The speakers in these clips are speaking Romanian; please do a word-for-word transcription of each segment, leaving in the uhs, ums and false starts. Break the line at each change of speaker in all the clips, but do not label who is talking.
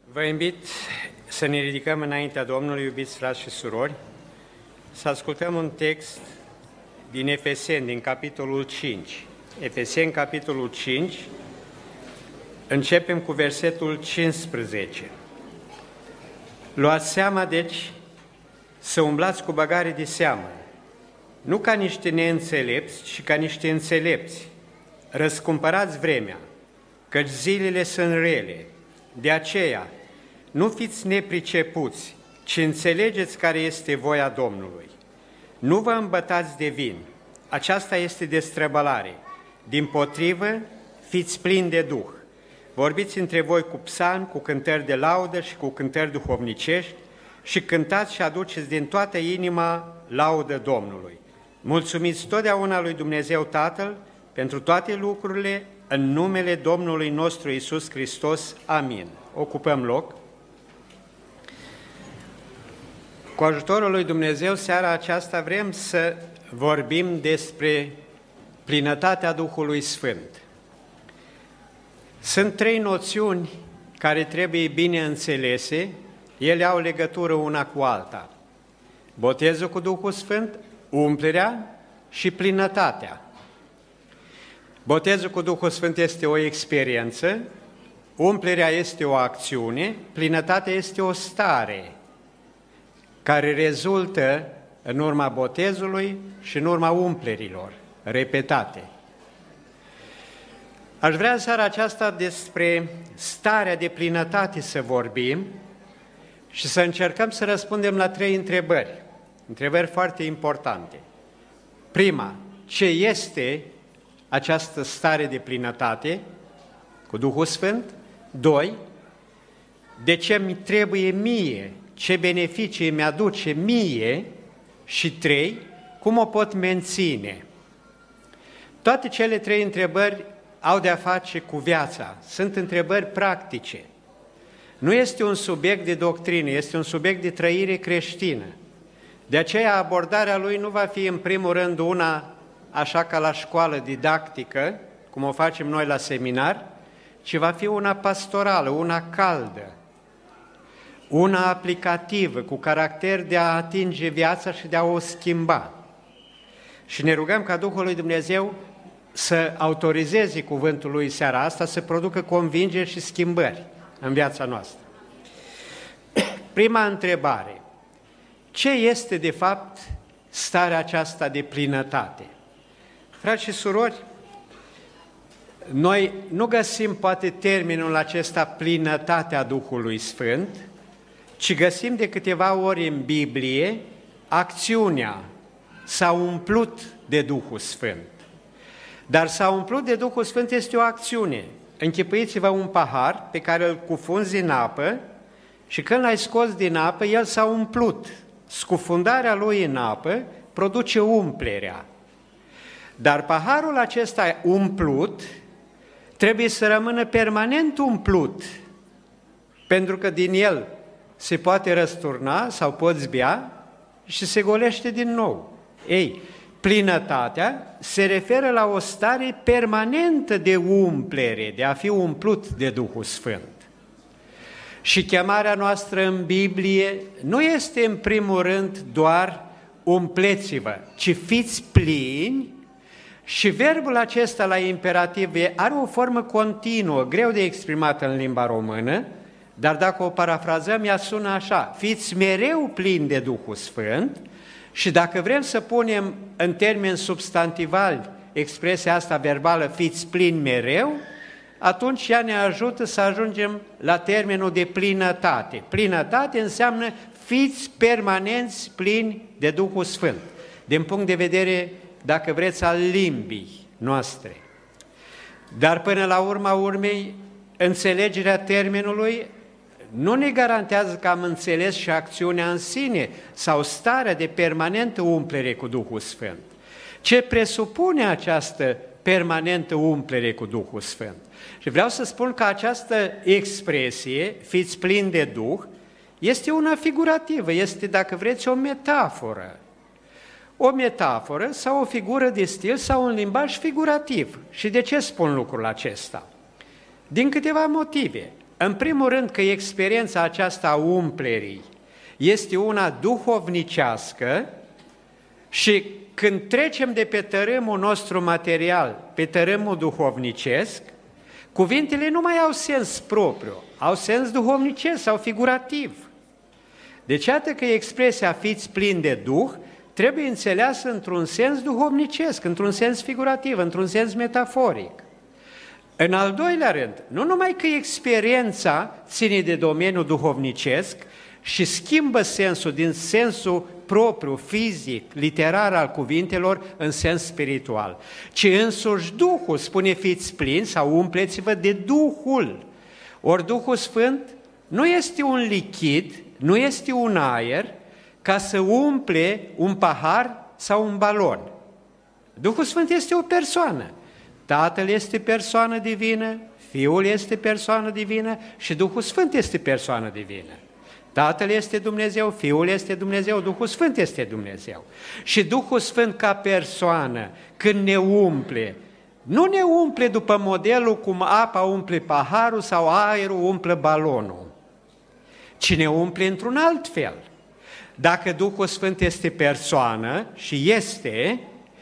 Vă invit să ne ridicăm înaintea Domnului, iubiți frați și surori, să ascultăm un text din Efeseni, din capitolul cinci. Efeseni, capitolul cinci, începem cu versetul cincisprezece. Luați seama, deci, să umblați cu băgare de seamă, nu ca niște neînțelepți, ci ca niște înțelepți. Răscumpărați vremea, căci zilele sunt rele. De aceea, nu fiți nepricepuți, ci înțelegeți care este voia Domnului. Nu vă îmbătați de vin, aceasta este destrăbălare. Dimpotrivă, fiți plini de Duh. Vorbiți între voi cu psalmi, cu cântări de laudă și cu cântări duhovnicești și cântați și aduceți din toată inima laudă Domnului. Mulțumiți totdeauna lui Dumnezeu Tatăl pentru toate lucrurile, în numele Domnului nostru Iisus Hristos. Amin. Ocupăm loc. Cu ajutorul lui Dumnezeu, seara aceasta vrem să vorbim despre plinătatea Duhului Sfânt. Sunt trei noțiuni care trebuie bine înțelese, ele au legătură una cu alta. Botezul cu Duhul Sfânt, umplerea și plinătatea. Botezul cu Duhul Sfânt este o experiență, umplerea este o acțiune, plinătatea este o stare care rezultă în urma botezului și în urma umplerilor repetate. Aș vrea în seara aceasta despre starea de plinătate să vorbim și să încercăm să răspundem la trei întrebări, întrebări foarte importante. Prima, ce este această stare de plinătate cu Duhul Sfânt? Doi, de ce mi trebuie mie? Ce beneficii mi-aduce mie? Și trei, cum o pot menține? Toate cele trei întrebări au de-a face cu viața, sunt întrebări practice. Nu este un subiect de doctrină, este un subiect de trăire creștină. De aceea abordarea lui nu va fi în primul rând una așa ca la școală didactică, cum o facem noi la seminar, ci va fi una pastorală, una caldă, una aplicativă, cu caracter de a atinge viața și de a o schimba. Și ne rugăm ca Duhul lui Dumnezeu să autorizeze cuvântul lui seara asta, să producă convingeri și schimbări în viața noastră. Prima întrebare. Ce este de fapt starea aceasta de plinătate? Frați și surori, noi nu găsim poate termenul acesta plinătatea Duhului Sfânt, ci găsim de câteva ori în Biblie acțiunea s-a umplut de Duhul Sfânt. Dar s-a umplut de Duhul Sfânt este o acțiune. Închipuiți-vă un pahar pe care îl cufunzi în apă și când l-ai scos din apă, el s-a umplut. Scufundarea lui în apă produce umplerea. Dar paharul acesta umplut trebuie să rămână permanent umplut, pentru că din el se poate răsturna sau poți bea și se golește din nou. Ei, plinătatea se referă la o stare permanentă de umplere, de a fi umplut de Duhul Sfânt. Și chemarea noastră în Biblie nu este în primul rând doar umpleți-vă, ci fiți plini. Și verbul acesta la imperativ are o formă continuă, greu de exprimat în limba română, dar dacă o parafrazăm, ea sună așa: fiți mereu plini de Duhul Sfânt. Și dacă vrem să punem în termeni substantivali expresia asta verbală, fiți plini mereu, atunci ea ne ajută să ajungem la termenul de plinătate. Plinătate înseamnă fiți permanenți plini de Duhul Sfânt, din punct de vedere, dacă vreți, al limbii noastre. Dar până la urma urmei, înțelegerea termenului nu ne garantează că am înțeles și acțiunea în sine sau starea de permanentă umplere cu Duhul Sfânt. Ce presupune această permanentă umplere cu Duhul Sfânt? Și vreau să spun că această expresie, fiți plini de Duh, este una figurativă, este, dacă vreți, o metaforă. O metaforă sau o figură de stil sau un limbaj figurativ. Și de ce spun lucrul acesta? Din câteva motive. În primul rând că experiența aceasta a umplerii este una duhovnicească și când trecem de pe tărâmul nostru material pe tărâmul duhovnicesc, cuvintele nu mai au sens propriu, au sens duhovnicesc sau figurativ. Deci iată că expresia fiți plini de Duh trebuie înțeleasă într-un sens duhovnicesc, într-un sens figurativ, într-un sens metaforic. În al doilea rând, nu numai că experiența ține de domeniul duhovnicesc și schimbă sensul din sensul propriu, fizic, literar al cuvintelor în sens spiritual, ci însuși Duhul spune fiți plini sau umpleți-vă de Duhul. Ori Duhul Sfânt nu este un lichid, nu este un aer ca să umple un pahar sau un balon. Duhul Sfânt este o persoană. Tatăl este persoană divină, Fiul este persoană divină și Duhul Sfânt este persoană divină. Tatăl este Dumnezeu, Fiul este Dumnezeu, Duhul Sfânt este Dumnezeu. Și Duhul Sfânt ca persoană, când ne umple, nu ne umple după modelul cum apa umple paharul sau aerul umple balonul, ci ne umple într-un alt fel. Dacă Duhul Sfânt este persoană și este,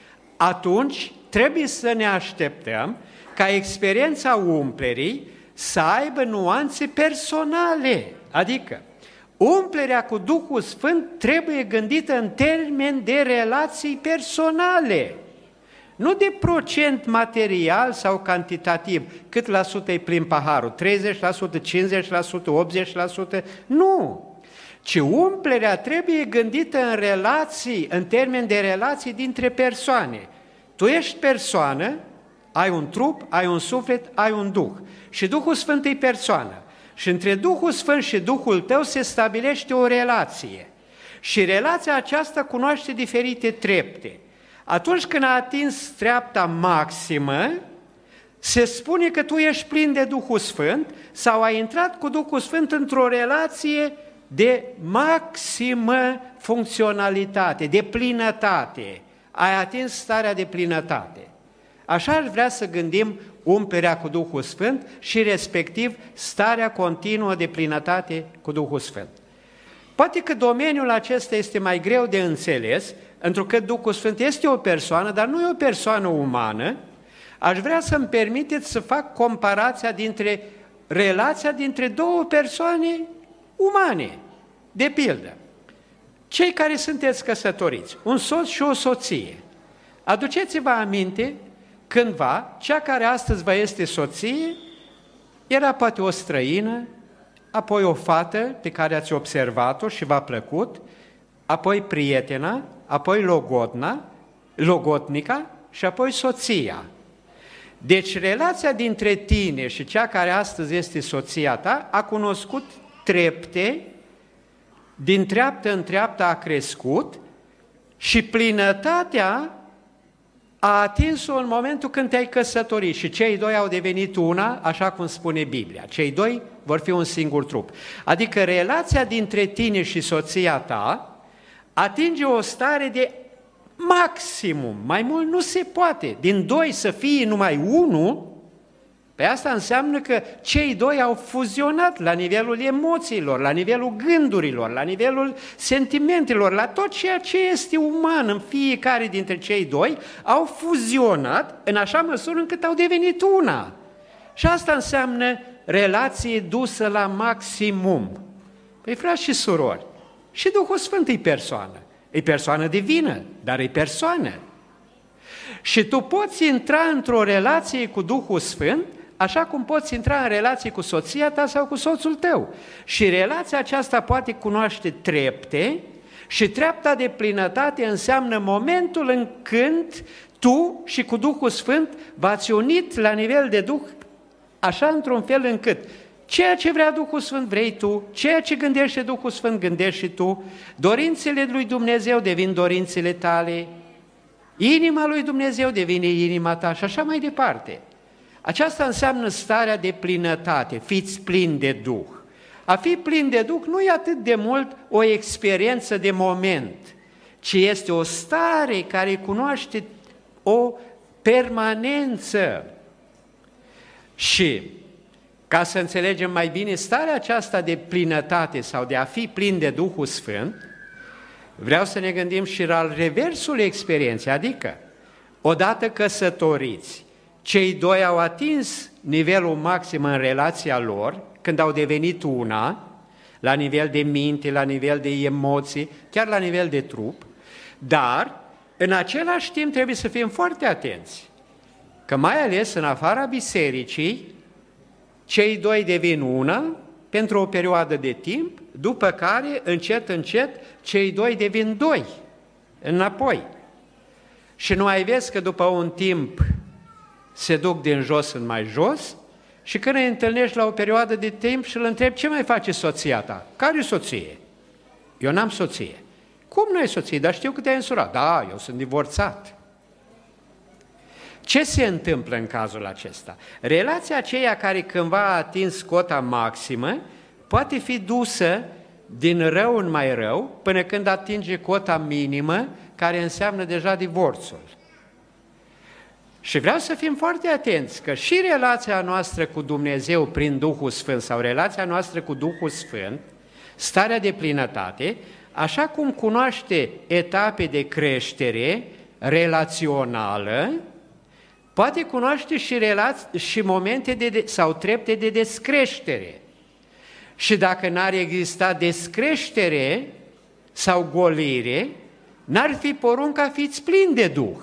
atunci trebuie să ne așteptăm ca experiența umplerii să aibă nuanțe personale, adică umplerea cu Duhul Sfânt trebuie gândită în termeni de relații personale, nu de procent material sau cantitativ, cât la sută e plin paharul, treizeci la sută, cincizeci la sută, optzeci la sută, nu, ci umplerea trebuie gândită în relații, în termeni de relații dintre persoane. Tu ești persoană, ai un trup, ai un suflet, ai un Duh și Duhul Sfânt e persoană. Și între Duhul Sfânt și Duhul tău se stabilește o relație. Și relația aceasta cunoaște diferite trepte. Atunci când a atins treapta maximă, se spune că tu ești plin de Duhul Sfânt sau ai intrat cu Duhul Sfânt într-o relație de maximă funcționalitate, de plinătate. Ai atins starea de plinătate. Așa aș vrea să gândim umplerea cu Duhul Sfânt și respectiv starea continuă de plinătate cu Duhul Sfânt. Poate că domeniul acesta este mai greu de înțeles, întrucât Duhul Sfânt este o persoană, dar nu e o persoană umană. Aș vrea să-mi permiteți să fac comparația dintre relația dintre două persoane umane. De pildă, cei care sunteți căsătoriți, un soț și o soție, aduceți-vă aminte, cândva, cea care astăzi vă este soție, era poate o străină, apoi o fată pe care ați observat-o și v-a plăcut, apoi prietena, apoi logodna, logodnica și apoi soția. Deci relația dintre tine și cea care astăzi este soția ta a cunoscut trepte, din treaptă în treaptă a crescut și plinătatea a atins-o în momentul când te-ai căsătorit și cei doi au devenit una, așa cum spune Biblia. Cei doi vor fi un singur trup. Adică relația dintre tine și soția ta atinge o stare de maximum. Mai mult nu se poate. Din doi să fie numai unul, pe asta înseamnă că cei doi au fuzionat la nivelul emoțiilor, la nivelul gândurilor, la nivelul sentimentelor, la tot ceea ce este uman în fiecare dintre cei doi, au fuzionat în așa măsură încât au devenit una. Și asta înseamnă relație dusă la maximum. Păi, frați și surori, și Duhul Sfânt e persoană. E persoană divină, dar e persoană. Și tu poți intra într-o relație cu Duhul Sfânt, așa cum poți intra în relație cu soția ta sau cu soțul tău. Și relația aceasta poate cunoaște trepte și treapta de plinătate înseamnă momentul în când tu și cu Duhul Sfânt v-ați unit la nivel de Duh, așa într-un fel încât ceea ce vrea Duhul Sfânt vrei tu, ceea ce gândește Duhul Sfânt gândești și tu, dorințele lui Dumnezeu devin dorințele tale, inima lui Dumnezeu devine inima ta și așa mai departe. Aceasta înseamnă starea de plinătate, fiți plini de Duh. A fi plin de Duh nu e atât de mult o experiență de moment, ci este o stare care cunoaște o permanență. Și ca să înțelegem mai bine starea aceasta de plinătate sau de a fi plin de Duhul Sfânt, vreau să ne gândim și la reversul experienței, adică, odată căsătoriți, cei doi au atins nivelul maxim în relația lor, când au devenit una, la nivel de minte, la nivel de emoții, chiar la nivel de trup, dar, în același timp, trebuie să fim foarte atenți, că mai ales în afara bisericii, cei doi devin una pentru o perioadă de timp, după care, încet, încet, cei doi devin doi, înapoi. Și nu mai vezi că după un timp se duc din jos în mai jos și când îi întâlnești la o perioadă de timp și îl întrebi, ce mai face soția ta? Care soție? Eu n-am soție. Cum nu ai soție? Dar știu că te-ai însurat. Da, eu sunt divorțat. Ce se întâmplă în cazul acesta? Relația aceea care cândva a atins cota maximă poate fi dusă din rău în mai rău până când atinge cota minimă, care înseamnă deja divorțul. Și vreau să fim foarte atenți că și relația noastră cu Dumnezeu prin Duhul Sfânt sau relația noastră cu Duhul Sfânt, starea de plinătate, așa cum cunoaște etape de creștere relațională, poate cunoaște și, relații, și momente de, sau trepte de descreștere. Și dacă n-ar exista descreștere sau golire, n-ar fi porunca fiți plini de Duh.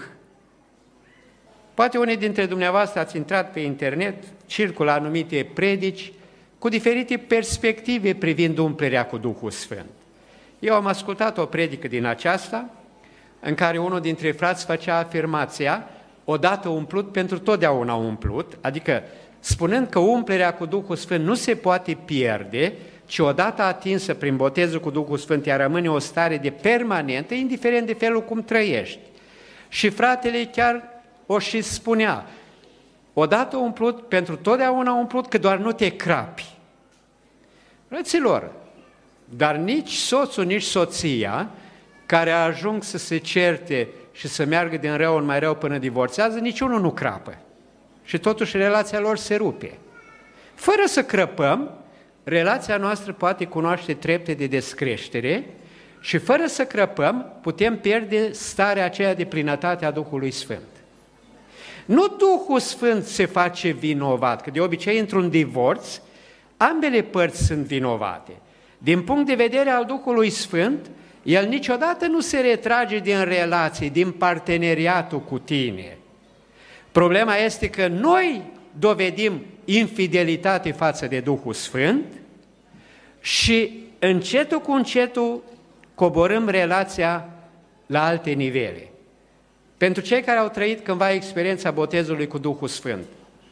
Poate unii dintre dumneavoastră ați intrat pe internet, circulă anumite predici cu diferite perspective privind umplerea cu Duhul Sfânt. Eu am ascultat o predică din aceasta, în care unul dintre frați făcea afirmația, odată umplut, pentru totdeauna umplut, adică spunând că umplerea cu Duhul Sfânt nu se poate pierde, ci odată atinsă prin botezul cu Duhul Sfânt, ea rămâne o stare de permanentă, indiferent de felul cum trăiești. Și fratele chiar o și spunea, odată umplut, pentru totdeauna umplut, că doar nu te crapi. Frăților, dar nici soțul, nici soția, care ajung să se certe și să meargă din rău în mai rău până divorțează, niciunul nu crapă. Și totuși relația lor se rupe. Fără să crăpăm, relația noastră poate cunoaște trepte de descreștere și fără să crăpăm, putem pierde starea aceea de plinătate a Duhului Sfânt. Nu Duhul Sfânt se face vinovat, că de obicei într-un divorț, ambele părți sunt vinovate. Din punct de vedere al Duhului Sfânt, El niciodată nu se retrage din relații, din parteneriatul cu tine. Problema este că noi dovedim infidelitate față de Duhul Sfânt și încetul cu încetul coborâm relația la alte nivele. Pentru cei care au trăit cândva experiența botezului cu Duhul Sfânt,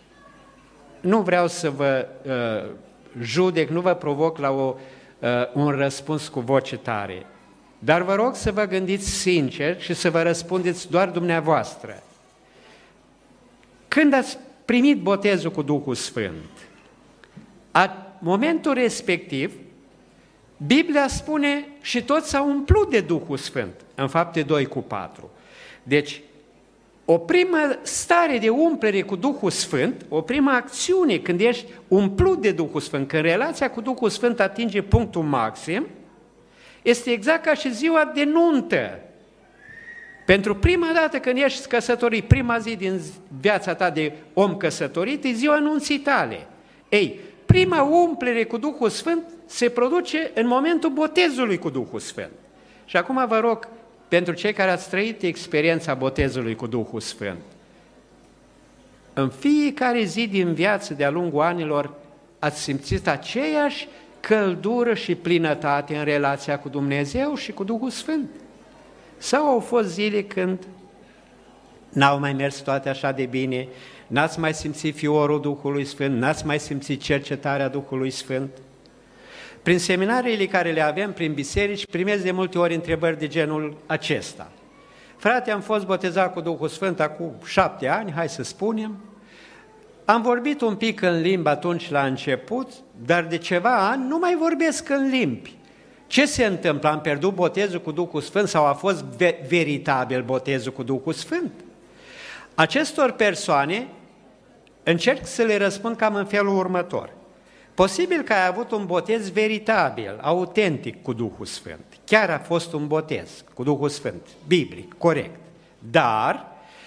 nu vreau să vă uh, judec, nu vă provoc la o, uh, un răspuns cu voce tare, dar vă rog să vă gândiți sincer și să vă răspundeți doar dumneavoastră. Când ați primit botezul cu Duhul Sfânt, la momentul respectiv, Biblia spune și toți s-au umplut de Duhul Sfânt, în Fapte doi cu patru. Deci, o primă stare de umplere cu Duhul Sfânt, o primă acțiune când ești umplut de Duhul Sfânt, când relația cu Duhul Sfânt atinge punctul maxim, este exact ca și ziua de nuntă. Pentru prima dată când ești căsătorit, prima zi din viața ta de om căsătorit, e ziua nunții tale. Ei, prima umplere cu Duhul Sfânt se produce în momentul botezului cu Duhul Sfânt. Și acum vă rog, pentru cei care ați trăit experiența botezului cu Duhul Sfânt, în fiecare zi din viață de-a lungul anilor ați simțit aceeași căldură și plinătate în relația cu Dumnezeu și cu Duhul Sfânt? Sau au fost zile când n-au mai mers toate așa de bine, n-ați mai simțit fiorul Duhului Sfânt, n-ați mai simțit cercetarea Duhului Sfânt? Prin seminariile care le avem, prin biserici, primesc de multe ori întrebări de genul acesta. Frate, am fost botezat cu Duhul Sfânt acum șapte ani, hai să spunem, am vorbit un pic în limbi atunci la început, dar de ceva ani nu mai vorbesc în limbi. Ce se întâmplă? Am pierdut botezul cu Duhul Sfânt sau a fost veritabil botezul cu Duhul Sfânt? Acestor persoane încerc să le răspund cam în felul următor. Posibil că ai avut un botez veritabil, autentic cu Duhul Sfânt. Chiar a fost un botez cu Duhul Sfânt, biblic, corect. Dar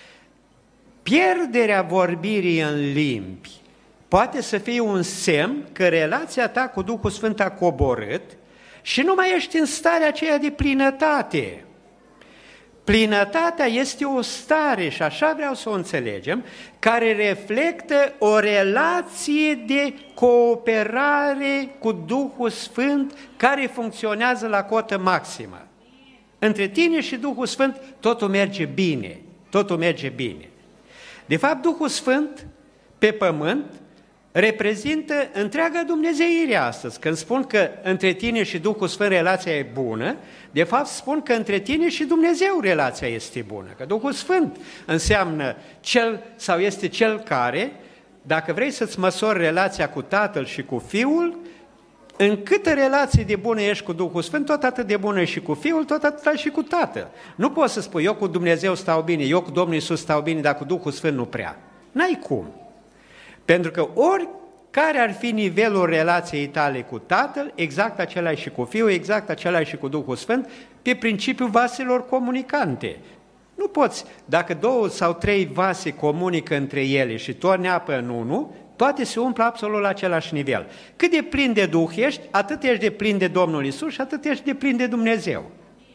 pierderea vorbirii în limbi poate să fie un semn că relația ta cu Duhul Sfânt a coborât și nu mai ești în starea aceea de plinătate. Plinătatea este o stare, și așa vreau să o înțelegem, care reflectă o relație de cooperare cu Duhul Sfânt care funcționează la cotă maximă. Între tine și Duhul Sfânt totul merge bine, totul merge bine. De fapt, Duhul Sfânt pe pământ reprezintă întreaga dumnezeire astăzi. Când spun că între tine și Duhul Sfânt relația e bună, de fapt spun că între tine și Dumnezeu relația este bună. Că Duhul Sfânt înseamnă cel sau este cel care, dacă vrei să-ți măsori relația cu Tatăl și cu Fiul, în câtă relație de bună ești cu Duhul Sfânt, tot atât de bună și cu Fiul, tot atât și cu Tatăl. Nu poți să spui, eu cu Dumnezeu stau bine, eu cu Domnul Iisus stau bine, dar cu Duhul Sfânt nu prea. N-ai cum. Pentru că oricare ar fi nivelul relației tale cu Tatăl, exact acela și cu Fiul, exact acela și cu Duhul Sfânt, pe principiul vaselor comunicante. Nu poți, dacă două sau trei vase comunică între ele și torni apă în unul, toate se umplă absolut la același nivel. Cât de plin de Duh ești, atât ești de plin de Domnul Iisus și atât ești de plin de Dumnezeu.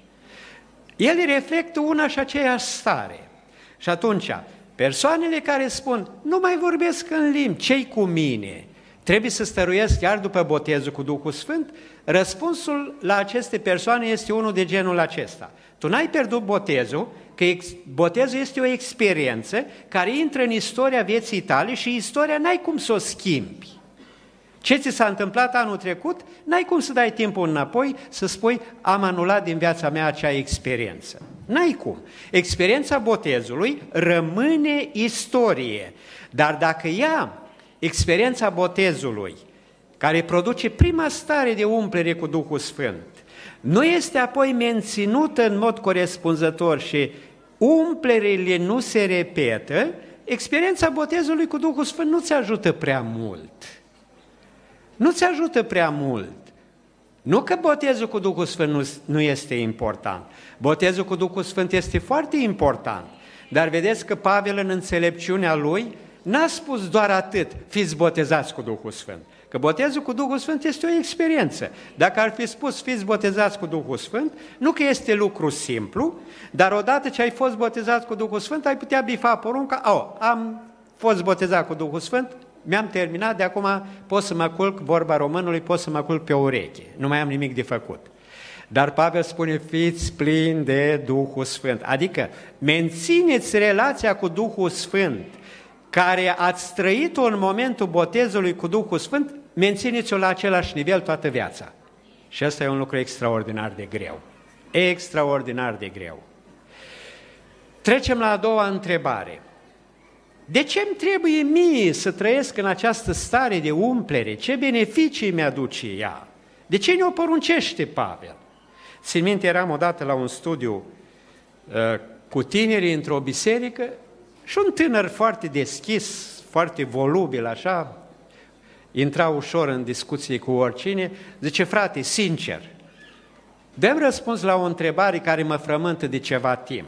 Ele reflectă una și aceeași stare. Și atunci, persoanele care spun, nu mai vorbesc în limbi, ce-i cu mine? Trebuie să stăruiesc chiar după botezul cu Duhul Sfânt? Răspunsul la aceste persoane este unul de genul acesta. Tu n-ai pierdut botezul, că botezul este o experiență care intră în istoria vieții tale și istoria n-ai cum să o schimbi. Ce ți s-a întâmplat anul trecut, n-ai cum să dai timpul înapoi să spui, am anulat din viața mea acea experiență. N-ai cum. Experiența botezului rămâne istorie, dar dacă ea, experiența botezului, care produce prima stare de umplere cu Duhul Sfânt, nu este apoi menținută în mod corespunzător și umplerile nu se repetă, experiența botezului cu Duhul Sfânt nu ți ajută prea mult. Nu ți ajută prea mult. Nu că botezul cu Duhul Sfânt nu, nu este important. Botezul cu Duhul Sfânt este foarte important. Dar vedeți că Pavel, în înțelepciunea lui, n-a spus doar atât, fiți botezați cu Duhul Sfânt. Că botezul cu Duhul Sfânt este o experiență. Dacă ar fi spus, fiți botezați cu Duhul Sfânt, nu că este lucru simplu, dar odată ce ai fost botezat cu Duhul Sfânt, ai putea bifa porunca, oh, am fost botezat cu Duhul Sfânt, mi-am terminat, de acum pot să mă culc, vorba românului, pot să mă culc pe o ureche, nu mai am nimic de făcut. Dar Pavel spune, fiți plini de Duhul Sfânt, adică mențineți relația cu Duhul Sfânt, care ați trăit-o în momentul botezului cu Duhul Sfânt, mențineți-o la același nivel toată viața. Și asta e un lucru extraordinar de greu. Extraordinar de greu. Trecem la a doua întrebare. De ce îmi trebuie mie să trăiesc în această stare de umplere? Ce beneficii mi-aduce ea? De ce ne-o poruncește Pavel? Țin minte, eram odată la un studiu uh, cu tinerii într-o biserică și un tânăr foarte deschis, foarte volubil, așa, intra ușor în discuție cu oricine, zice, frate, sincer, dăm răspuns la o întrebare care mă frământă de ceva timp.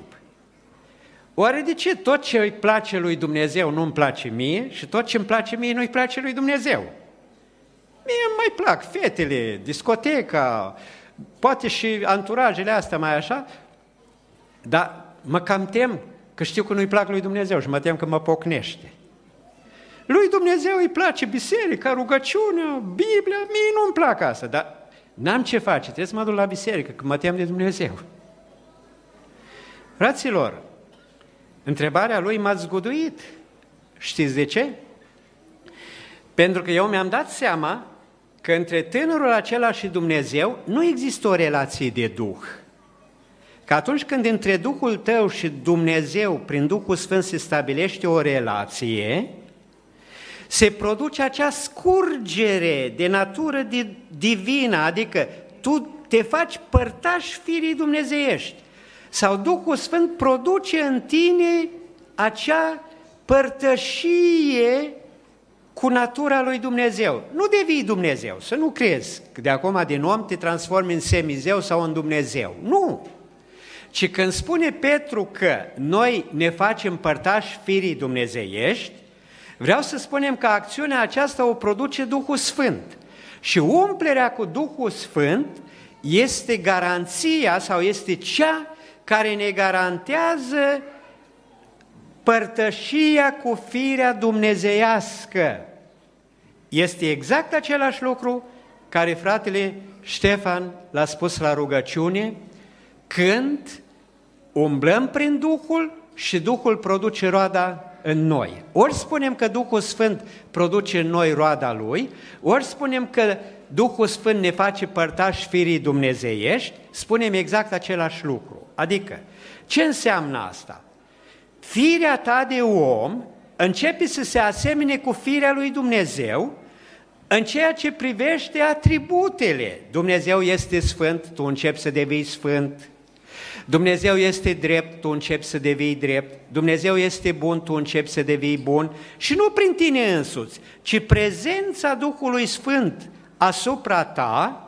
Oare de ce tot ce îi place lui Dumnezeu nu-mi place mie și tot ce îmi place mie nu-i place lui Dumnezeu? Mie îmi mai plac fetele, discoteca, poate și anturajele astea mai așa, dar mă cam tem că știu că nu-i plac lui Dumnezeu și mă tem că mă pocnește. Lui Dumnezeu îi place biserica, rugăciunea, Biblia, mie nu-mi plac asta, dar n-am ce face, trebuie să mă duc la biserică, că mă tem de Dumnezeu. Fraților, întrebarea lui m-a zguduit. Știți de ce? Pentru că eu mi-am dat seama că între tânărul acela și Dumnezeu nu există o relație de Duh. Că atunci când între Duhul tău și Dumnezeu, prin Duhul Sfânt, se stabilește o relație, se produce acea scurgere de natură divină, adică tu te faci părtaș firii dumnezeiești. Sau Duhul Sfânt produce în tine acea părtășie cu natura lui Dumnezeu. Nu devii Dumnezeu, să nu crezi că de acum din om te transformi în semizeu sau în Dumnezeu. Nu! Ci când spune Petru că noi ne facem părtași firii dumnezeiești, vreau să spunem că acțiunea aceasta o produce Duhul Sfânt. Și umplerea cu Duhul Sfânt este garanția sau este cea care ne garantează părtășia cu firea dumnezeiască. Este exact același lucru care fratele Ștefan l-a spus la rugăciune, când umblăm prin Duhul și Duhul produce roada în noi. Ori spunem că Duhul Sfânt produce în noi roada Lui, ori spunem că Duhul Sfânt ne face părtași firii dumnezeiești, spunem exact același lucru. Adică, ce înseamnă asta? Firea ta de om începe să se asemene cu firea lui Dumnezeu în ceea ce privește atributele. Dumnezeu este sfânt, tu începi să devii sfânt. Dumnezeu este drept, tu începi să devii drept. Dumnezeu este bun, tu începi să devii bun. Și nu prin tine însuți, ci prezența Duhului Sfânt asupra ta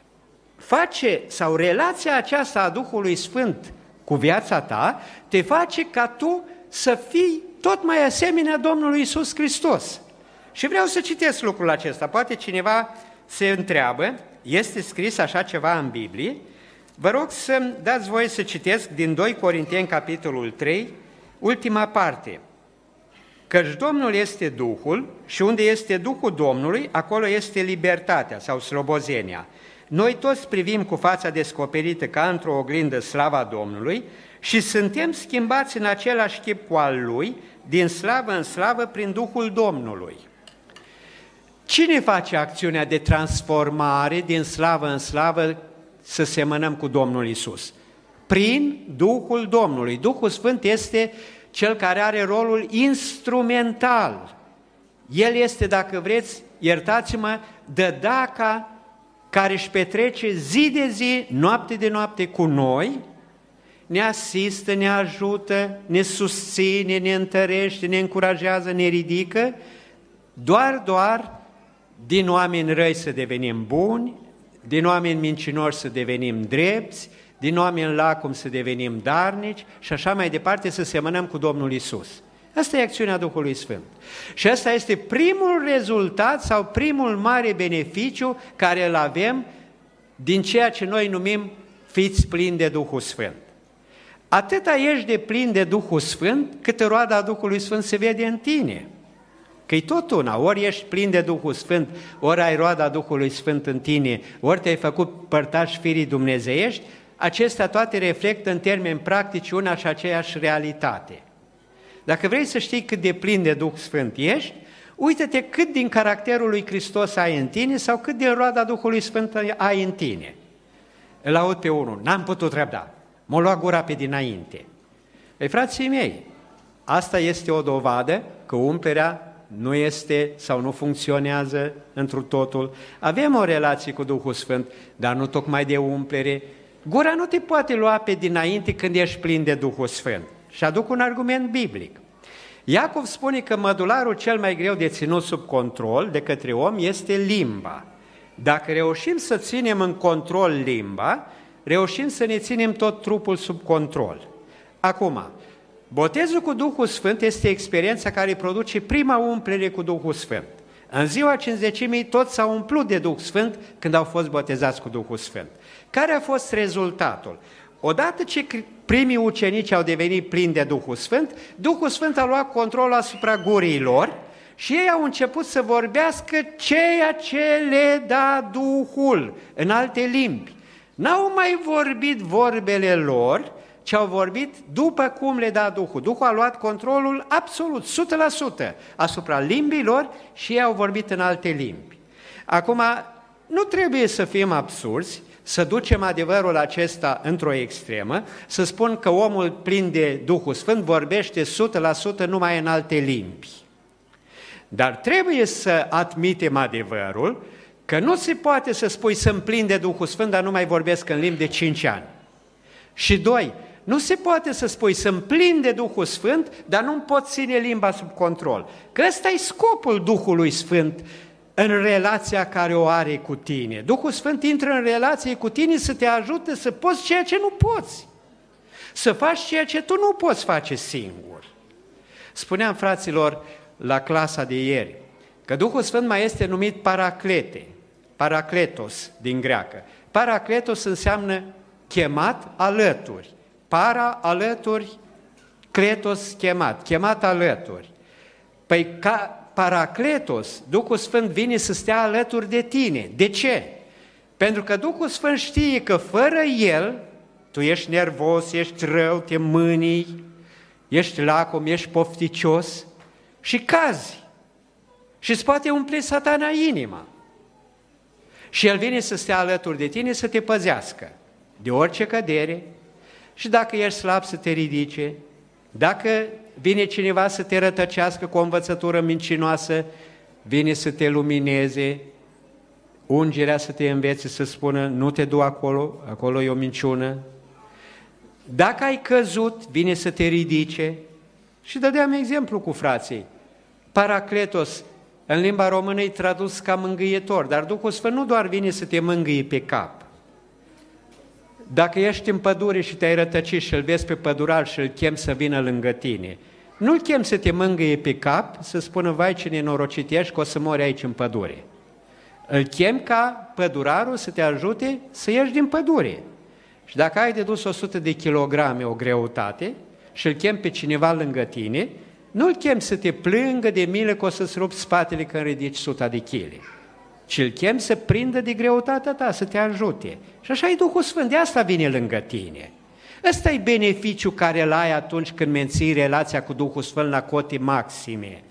face, sau relația aceasta a Duhului Sfânt cu viața ta, te face ca tu să fii tot mai asemenea Domnului Iisus Hristos. Și vreau să citesc lucrul acesta. Poate cineva se întreabă, este scris așa ceva în Biblie? Vă rog să-mi dați voie să citesc din doi Corinteni, capitolul trei, ultima parte. Căci Domnul este Duhul și unde este Duhul Domnului, acolo este libertatea sau slobozenia. Noi toți privim cu fața descoperită ca într-o oglindă slava Domnului și suntem schimbați în același chip cu al Lui, din slavă în slavă, prin Duhul Domnului. Cine face acțiunea de transformare din slavă în slavă să semănăm cu Domnul Iisus? Prin Duhul Domnului. Duhul Sfânt este cel care are rolul instrumental. El este, dacă vreți, iertați-mă, dădaca care își petrece zi de zi, noapte de noapte cu noi, ne asistă, ne ajută, ne susține, ne întărește, ne încurajează, ne ridică, doar, doar din oameni răi să devenim buni, din oameni mincinoși să devenim drepți, din oameni lacumi să devenim darnici și așa mai departe să semănăm cu Domnul Iisus. Asta e acțiunea Duhului Sfânt. Și asta este primul rezultat sau primul mare beneficiu care îl avem din ceea ce noi numim fiți plini de Duhul Sfânt. Atâta ești de plin de Duhul Sfânt, cât roada Duhului Sfânt se vede în tine. Că-i tot una, ori ești plin de Duhul Sfânt, ori ai roada Duhului Sfânt în tine, ori te-ai făcut părtași firii dumnezeiești, acestea toate reflectă în termeni practici una și aceeași realitate. Dacă vrei să știi cât de plin de Duh Sfânt ești, uită-te cât din caracterul lui Hristos ai în tine sau cât din roada Duhului Sfânt ai în tine. Îl aud pe unul, n-am putut răbda, m-a luat gura pe dinainte. Ei, frații mei, asta este o dovadă că umplerea nu este sau nu funcționează întru totul. Avem o relație cu Duhul Sfânt, dar nu tocmai de umplere. Gura nu te poate lua pe dinainte când ești plin de Duhul Sfânt. Și aduc un argument biblic. Iacov spune că mădularul cel mai greu de ținut sub control de către om este limba. Dacă reușim să ținem în control limba, reușim să ne ținem tot trupul sub control. Acum, botezul cu Duhul Sfânt este experiența care produce prima umplere cu Duhul Sfânt. În ziua Cincizecimii toți s-au umplut de Duh Sfânt când au fost botezați cu Duhul Sfânt. Care a fost rezultatul? Odată ce primii ucenici au devenit plini de Duhul Sfânt, Duhul Sfânt a luat control asupra gurii lor și ei au început să vorbească ceea ce le da Duhul în alte limbi. N-au mai vorbit vorbele lor, ci au vorbit după cum le da Duhul. Duhul a luat controlul absolut, o sută la sută, asupra limbilor și ei au vorbit în alte limbi. Acum, nu trebuie să fim absurzi, să ducem adevărul acesta într-o extremă, să spun că omul plin de Duhul Sfânt vorbește o sută la sută numai în alte limbi. Dar trebuie să admitem adevărul că nu se poate să spui sunt plin de Duhul Sfânt, dar nu mai vorbesc în limbi de cinci ani. Și doi, Nu se poate să spui, sunt plin de Duhul Sfânt, dar nu pot ține limba sub control. Că ăsta e scopul Duhului Sfânt în relația care o are cu tine. Duhul Sfânt intră în relație cu tine să te ajute să poți ceea ce nu poți. Să faci ceea ce tu nu poți face singur. Spuneam fraților la clasa de ieri că Duhul Sfânt mai este numit paraclete, paracletos din greacă. Paracletos înseamnă chemat alături. Para, alături, kletos, chemat, chemat alături. Păi ca paracletos, Duhul Sfânt vine să stea alături de tine. De ce? Pentru că Duhul Sfânt știe că fără El, tu ești nervos, ești rău, te mânii, ești lacom, ești pofticios și cazi. Și îți poate umple Satana inima. Și El vine să stea alături de tine să te păzească de orice cădere și dacă ești slab să te ridice, dacă vine cineva să te rătăcească cu o învățătură mincinoasă, vine să te lumineze, ungerea să te învețe să spună nu te du acolo, acolo e o minciună. Dacă ai căzut, vine să te ridice. Și dădeam exemplu cu frații. Paracletos, în limba română e tradus ca mângâietor, dar Duhul Sfânt nu doar vine să te mângâie pe cap. Dacă ești în pădure și te-ai rătăcit și îl vezi pe pădural și îl chem să vină lângă tine, nu-l chem să te mângâie pe cap, să spună, vai ce nenorocit ești, că o să mori aici în pădure. Îl chem ca pădurarul să te ajute să ieși din pădure. Și dacă ai de dus o sută de kilograme o greutate și îl chem pe cineva lângă tine, nu-l chem să te plângă de milă că o să-ți rupi spatele când ridici suta de chile, ci îl chem să prindă de greutatea ta, să te ajute. Și așa e Duhul Sfânt, de asta vine lângă tine. Ăsta e beneficiul care îl ai atunci când menții relația cu Duhul Sfânt la cote maxime.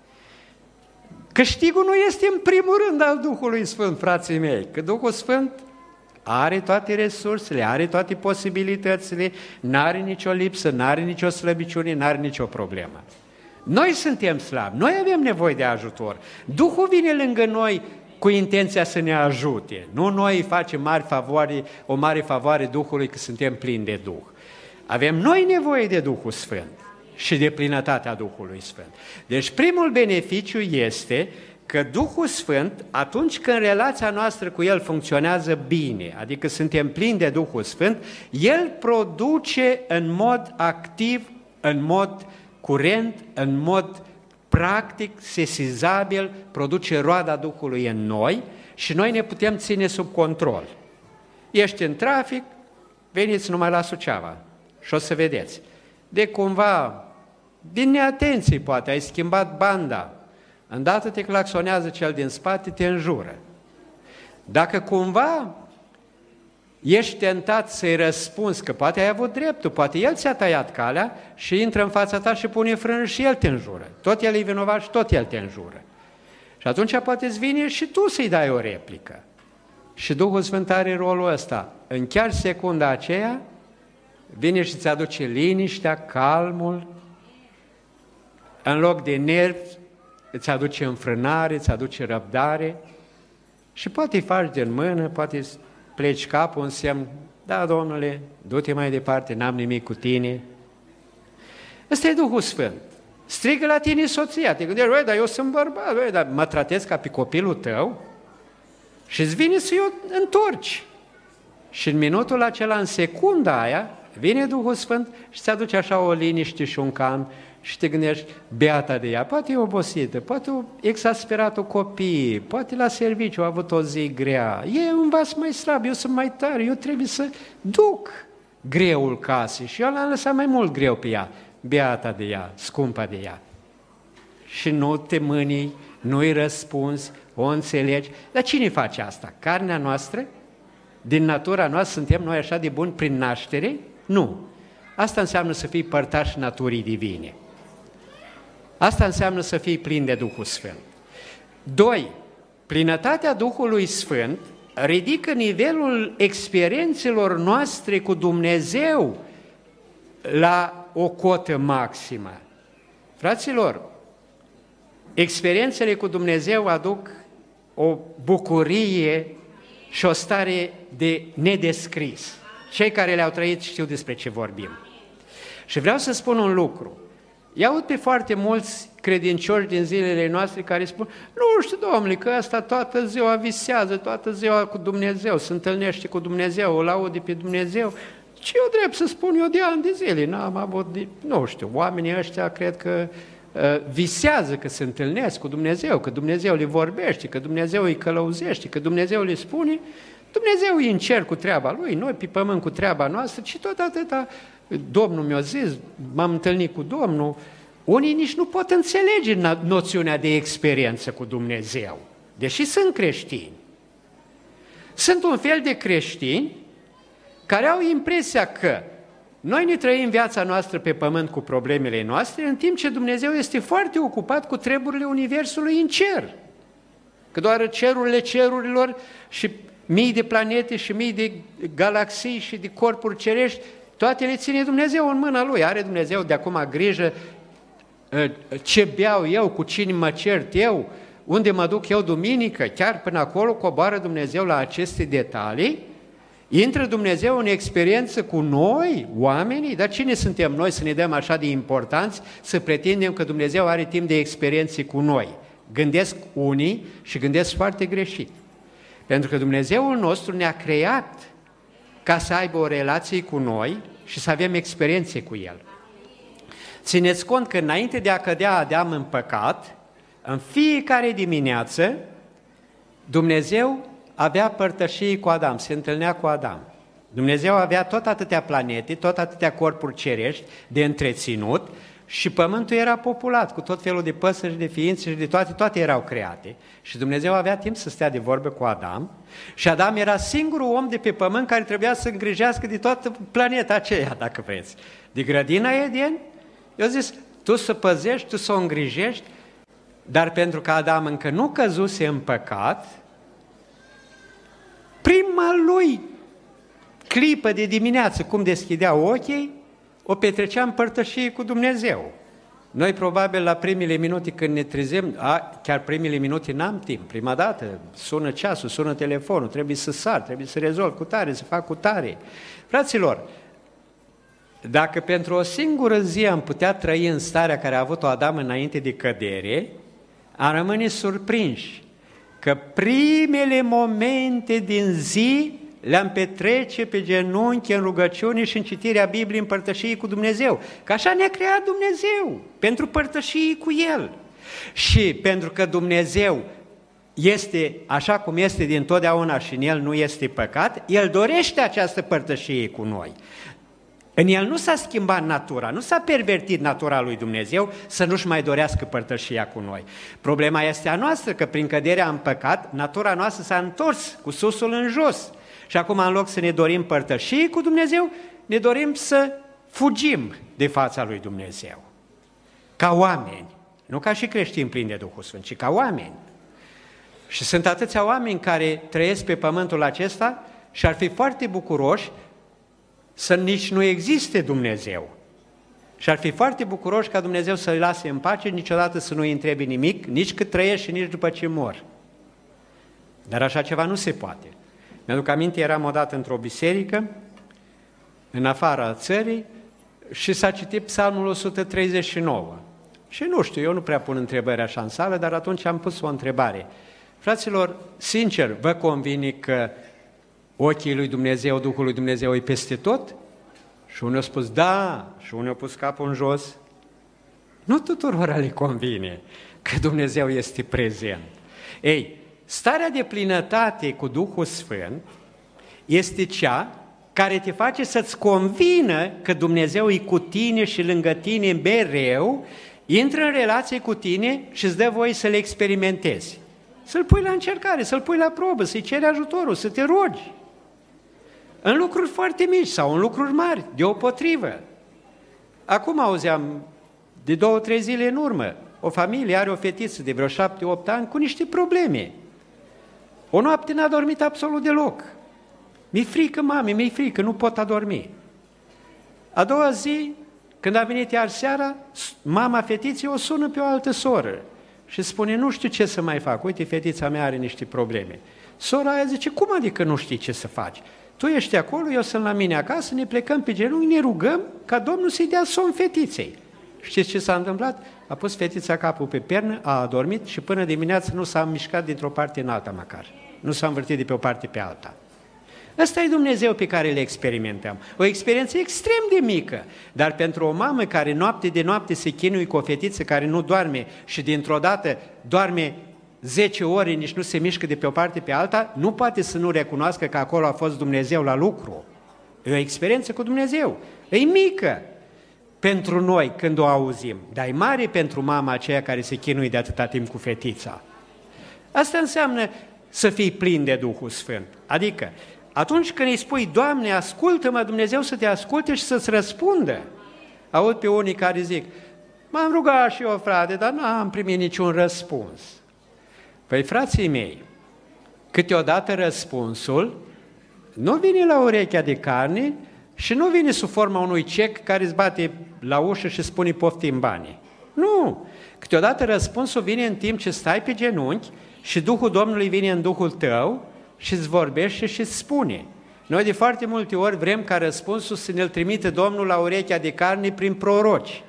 Câștigul nu este în primul rând al Duhului Sfânt, frații mei, că Duhul Sfânt are toate resursele, are toate posibilitățile, n-are nicio lipsă, n-are nicio slăbiciune, n-are nicio problemă. Noi suntem slabi, noi avem nevoie de ajutor. Duhul vine lângă noi cu intenția să ne ajute. Nu noi facem mari favoare, o mare favoare Duhului că suntem plini de Duh. Avem noi nevoie de Duhul Sfânt și de plinătatea Duhului Sfânt. Deci primul beneficiu este că Duhul Sfânt, atunci când relația noastră cu El funcționează bine, adică suntem plini de Duhul Sfânt, El produce în mod activ, în mod curent, în mod practic, sesizabil, produce roada Duhului în noi și noi ne putem ține sub control. Ești în trafic, veniți numai la Suceava și o să vedeți. De cumva, din neatenție poate, ai schimbat banda, îndată te claxonează cel din spate, te înjură. Dacă cumva ești tentat să-i răspunzi, că poate ai avut dreptul, poate el ți-a tăiat calea și intră în fața ta și pune frână și el te înjură. Tot el e vinovat și tot el te înjură. Și atunci poate îți vine și tu să-i dai o replică. Și Duhul Sfânt are rolul ăsta. În chiar secunda aceea vine și îți aduce liniștea, calmul, în loc de nervi, îți aduce înfrânare, îți aduce răbdare și poate îi faci din mână, poate pleci capul în semn, da, Domnule, du-te mai departe, n-am nimic cu tine. Ăsta e Duhul Sfânt. Strigă la tine soția, te gândești, băi, dar eu sunt bărbat, băi, dar mă tratez ca pe copilul tău și îți vine să eu întorci. Și în minutul acela, în secunda aia, vine Duhul Sfânt și îți aduce așa o liniște și un calm și te gândești, beata de ea, poate e obosită, poate a exasperat-o copiii, poate la serviciu a avut o zi grea, e un vas mai slab, eu sunt mai tare, eu trebuie să duc greul casei și eu l-am lăsat mai mult greu pe ea, beata de ea, scumpa de ea. Și nu te mânii, nu-i răspunzi, o înțelegi. Dar cine face asta? Carnea noastră? Din natura noastră suntem noi așa de buni prin naștere? Nu. Asta înseamnă să fii părtaș naturii divine. Asta înseamnă să fii plin de Duhul Sfânt. Doi, plinătatea Duhului Sfânt ridică nivelul experiențelor noastre cu Dumnezeu la o cotă maximă. Fraților, experiențele cu Dumnezeu aduc o bucurie și o stare de nedescris. Cei care le-au trăit știu despre ce vorbim. Și vreau să spun un lucru. I aud pe foarte mulți credincioși din zilele noastre care spun: nu știu, domnule, că ăsta toată ziua visează, toată ziua cu Dumnezeu, se întâlnește cu Dumnezeu, îl aude pe Dumnezeu. Ce eu drept să spun eu de ani de zile? N-am avut, de... nu știu, oamenii ăștia cred că uh, visează că se întâlnesc cu Dumnezeu, că Dumnezeu le vorbește, că Dumnezeu îi călăuzește, că Dumnezeu le spune. Dumnezeu e în cer cu treaba Lui, noi pe pământ cu treaba noastră, și tot atâta. Domnul mi-a zis, m-am întâlnit cu Domnul. Unii nici nu pot înțelege noțiunea de experiență cu Dumnezeu, deși sunt creștini. Sunt un fel de creștini care au impresia că noi ne trăim viața noastră pe pământ cu problemele noastre, în timp ce Dumnezeu este foarte ocupat cu treburile Universului în cer. Că doar cerurile cerurilor și mii de planete și mii de galaxii și de corpuri cerești, toate le ține Dumnezeu în mâna Lui. Are Dumnezeu de acum grijă ce beau eu, cu cine mă cert eu, unde mă duc eu duminică, chiar până acolo coboară Dumnezeu la aceste detalii. Intră Dumnezeu în experiență cu noi, oamenii, dar cine suntem noi să ne dăm așa de importanți, să pretindem că Dumnezeu are timp de experiențe cu noi? Gândesc unii și gândesc foarte greșit. Pentru că Dumnezeul nostru ne-a creat ca să aibă o relație cu noi și să avem experiențe cu El. Țineți cont că înainte de a cădea Adam în păcat, în fiecare dimineață, Dumnezeu avea părtășie cu Adam, se întâlnea cu Adam. Dumnezeu avea tot atâtea planete, tot atâtea corpuri cerești de întreținut și pământul era populat cu tot felul de păsări, de ființe și de toate, toate erau create. Și Dumnezeu avea timp să stea de vorbă cu Adam și Adam era singurul om de pe pământ care trebuia să îngrijească de toată planeta aceea, dacă vreți. De grădina Eden, eu zis, tu să păzești, tu să o îngrijești, dar pentru că Adam încă nu căzuse în păcat, prima lui clipă de dimineață, cum deschidea ochii, o petrecea în părtășie cu Dumnezeu. Noi probabil la primele minute când ne trezim, a, chiar primele minute n-am timp, prima dată sună ceasul, sună telefonul, trebuie să sar, trebuie să rezolv cu tare, să fac cu tare. Fraților, dacă pentru o singură zi am putea trăi în starea care a avut-o Adam înainte de cădere, am rămâne surprinși că primele momente din zi le-am petrece pe genunchi în rugăciune și în citirea Bibliei în părtășie cu Dumnezeu. Că așa ne-a creat Dumnezeu, pentru părtășie cu El. Și pentru că Dumnezeu este așa cum este dintotdeauna și în El nu este păcat, El dorește această părtășie cu noi. În El nu s-a schimbat natura, nu s-a pervertit natura lui Dumnezeu să nu-și mai dorească părtășia cu noi. Problema este a noastră, că prin căderea în păcat, natura noastră s-a întors cu susul în jos. Și acum, în loc să ne dorim părtășie cu Dumnezeu, ne dorim să fugim de fața lui Dumnezeu. Ca oameni, nu ca și creștini plini de Duhul Sfânt, ci ca oameni. Și sunt atâția oameni care trăiesc pe pământul acesta și ar fi foarte bucuroși să nici nu existe Dumnezeu. Și ar fi foarte bucuroși ca Dumnezeu să-i lase în pace, niciodată să nu-i întrebe nimic, nici cât trăiesc și nici după ce mor. Dar așa ceva nu se poate. Mi-aduc aminte, eram odată într-o biserică, în afara țării, și s-a citit Psalmul o sută treizeci și nouă. Și nu știu, eu nu prea pun întrebări așa în sală, dar atunci am pus o întrebare. Fraților, sincer, vă convine că ochii lui Dumnezeu, Duhul lui Dumnezeu e peste tot? Și unul a spus da, și unul a pus capul în jos. Nu tuturor le convine că Dumnezeu este prezent. Ei, starea de plinătate cu Duhul Sfânt este cea care te face să-ți convină că Dumnezeu e cu tine și lângă tine mereu, intră în relație cu tine și îți dă voie să le experimentezi. Să-L pui la încercare, să-L pui la probă, să-i ceri ajutorul, să te rogi. În lucruri foarte mici sau în lucruri mari, deopotrivă. Acum auzeam, de două, trei zile în urmă, o familie are o fetiță de vreo șapte, opt ani cu niște probleme. O noapte n-a dormit absolut deloc. Mi-e frică, mami, mi-e frică, nu pot adormi. A doua zi, când a venit iar seara, mama fetiței o sună pe o altă soră și spune, nu știu ce să mai fac, uite, fetița mea are niște probleme. Sora aia zice, cum adică nu știi ce să faci? tu ești acolo, eu sunt la mine acasă, ne plecăm pe genunchi, ne rugăm ca Domnul să-i dea somn fetiței. Știți ce s-a întâmplat? A pus fetița capul pe pernă, a adormit și până dimineață nu s-a mișcat dintr-o parte în alta măcar. Nu s-a învârtit de pe o parte pe alta. Ăsta e Dumnezeu pe care le experimentăm. O experiență extrem de mică, dar pentru o mamă care noapte de noapte se chinuie cu o fetiță care nu doarme și dintr-o dată doarme zece ore, nici nu se mișcă de pe o parte pe alta, nu poate să nu recunoască că acolo a fost Dumnezeu la lucru. E o experiență cu Dumnezeu. E mică pentru noi când o auzim, dar e mare pentru mama aceea care se chinuie de atâta timp cu fetița. Asta înseamnă să fii plin de Duhul Sfânt. Adică, atunci când îi spui, Doamne, ascultă-mă, Dumnezeu să te asculte și să-ți răspundă. Aud pe unii care zic, m-am rugat și eu, frate, dar n-am primit niciun răspuns. Păi, frații mei, câteodată răspunsul nu vine la urechea de carne și nu vine sub forma unui cec care îți bate la ușă și spune poftim banii. Nu! Câteodată răspunsul vine în timp ce stai pe genunchi și Duhul Domnului vine în Duhul tău și îți vorbește și îți spune. Noi de foarte multe ori vrem ca răspunsul să ne-l trimite Domnul la urechea de carne prin proroci.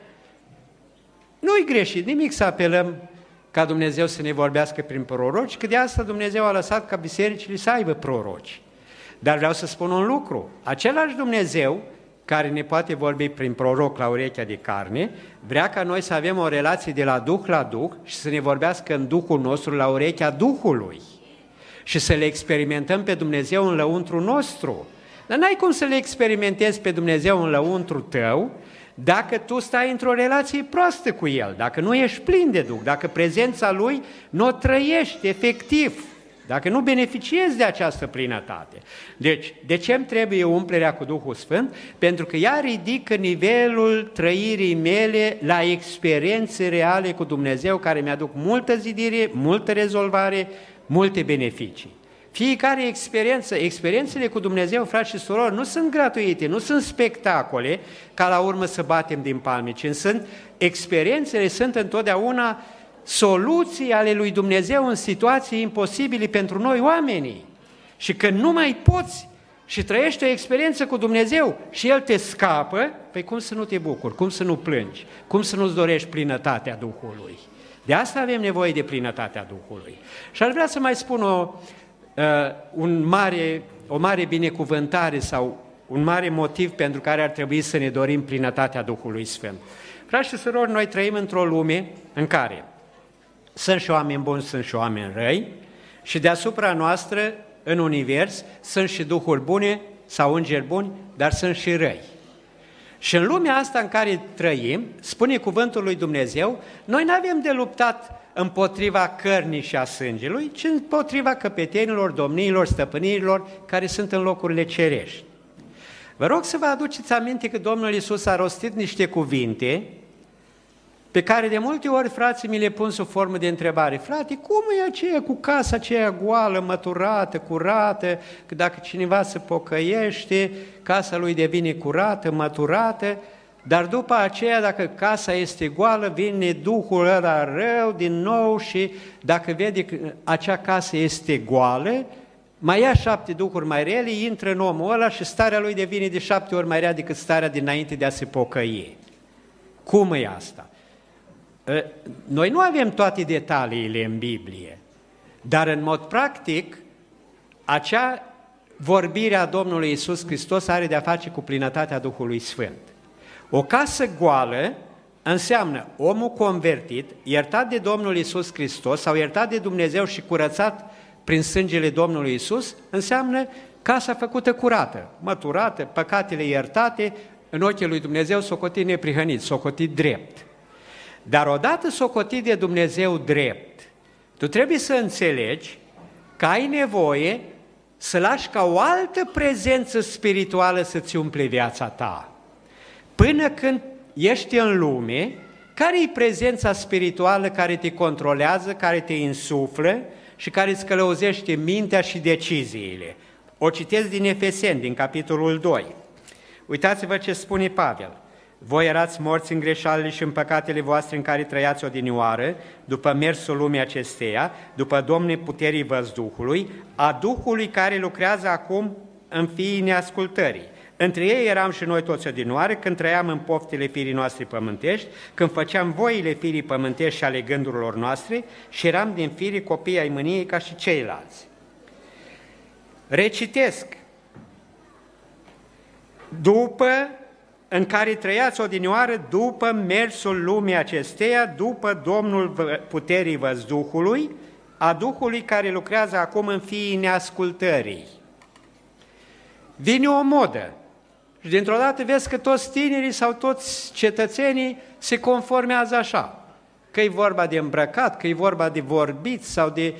Nu-i greșit, nimic să apelăm ca Dumnezeu să ne vorbească prin proroci, că de asta Dumnezeu a lăsat ca bisericile să aibă proroci. Dar vreau să spun un lucru, același Dumnezeu care ne poate vorbi prin proroc la urechea de carne, vrea ca noi să avem o relație de la Duh la Duh și să ne vorbească în Duhul nostru la urechea Duhului și să le experimentăm pe Dumnezeu în lăuntru nostru. Dar n-ai cum să le experimentezi pe Dumnezeu în lăuntru tău dacă tu stai într-o relație proastă cu El, dacă nu ești plin de Duh, dacă prezența Lui nu o trăiești efectiv, dacă nu beneficiezi de această plinătate. Deci, de ce îmi trebuie umplerea cu Duhul Sfânt? Pentru că ea ridică nivelul trăirii mele la experiențe reale cu Dumnezeu, care mi-aduc multă zidire, multă rezolvare, multe beneficii. Fiecare experiență, experiențele cu Dumnezeu, frați și surori, nu sunt gratuite, nu sunt spectacole ca la urmă să batem din palme, ci sunt experiențele, sunt întotdeauna soluții ale lui Dumnezeu în situații imposibile pentru noi oamenii. Și când nu mai poți și trăiești o experiență cu Dumnezeu și El te scapă, păi cum să nu te bucuri, cum să nu plângi, cum să nu-ți dorești plinătatea Duhului. De asta avem nevoie de plinătatea Duhului. Și aș vrea să mai spun o, uh, un mare, o mare binecuvântare sau un mare motiv pentru care ar trebui să ne dorim plinătatea Duhului Sfânt. Frați și surori, noi trăim într-o lume în care sunt și oameni buni, sunt și oameni răi și deasupra noastră, în univers, sunt și duhuri bune sau îngeri buni, dar sunt și răi. Și în lumea asta în care trăim, spune cuvântul lui Dumnezeu, noi nu avem de luptat împotriva cărnii și a sângelui, ci împotriva căpetenilor, domniilor, stăpânirilor care sunt în locurile cerești. Vă rog să vă aduceți aminte că Domnul Iisus a rostit niște cuvinte pe care de multe ori frații mi le pun sub formă de întrebare. Frate, cum e aceea cu casa aceea goală, măturată, curată, că dacă cineva se pocăiește, casa lui devine curată, măturată, dar după aceea, dacă casa este goală, vine Duhul ăla rău din nou și dacă vede că acea casă este goală, mai ia șapte duhuri mai rele, intră în omul ăla și starea lui devine de șapte ori mai rea decât starea dinainte de a se pocăi. Cum e asta? Noi nu avem toate detaliile în Biblie, dar în mod practic, acea vorbire a Domnului Iisus Hristos are de-a face cu plinătatea Duhului Sfânt. O casă goală înseamnă omul convertit, iertat de Domnul Iisus Hristos sau iertat de Dumnezeu și curățat prin sângele Domnului Iisus, înseamnă casa făcută curată, măturată, păcatele iertate, în ochii lui Dumnezeu socotit neprihănit, socotit drept. Dar odată socotit de Dumnezeu drept, tu trebuie să înțelegi că ai nevoie să lași ca o altă prezență spirituală să-ți umple viața ta. Până când ești în lume, care e prezența spirituală care te controlează, care te insuflă și care îți călăuzește mintea și deciziile? O citesc din Efeseni, din capitolul doi. Uitați-vă ce spune Pavel. Voi erați morți în greșalele și în păcatele voastre în care trăiați odinioară, după mersul lumii acesteia, după domnii puterii văzduhului, a Duhului care lucrează acum în fiii neascultării. Între ei eram și noi toți odinioară, când trăiam în poftele firii noastre pământești, când făceam voile firii pământești și ale gândurilor noastre și eram din firii copii ai mâniei ca și ceilalți. Recitesc. După, în care trăiați odinioară, după mersul lumii acesteia, după Domnul puterii văzduhului, a Duhului care lucrează acum în fiii neascultării. Vine o modă și dintr-o dată vezi că toți tinerii sau toți cetățenii se conformează așa. Că e vorba de îmbrăcat, că e vorba de vorbit sau de,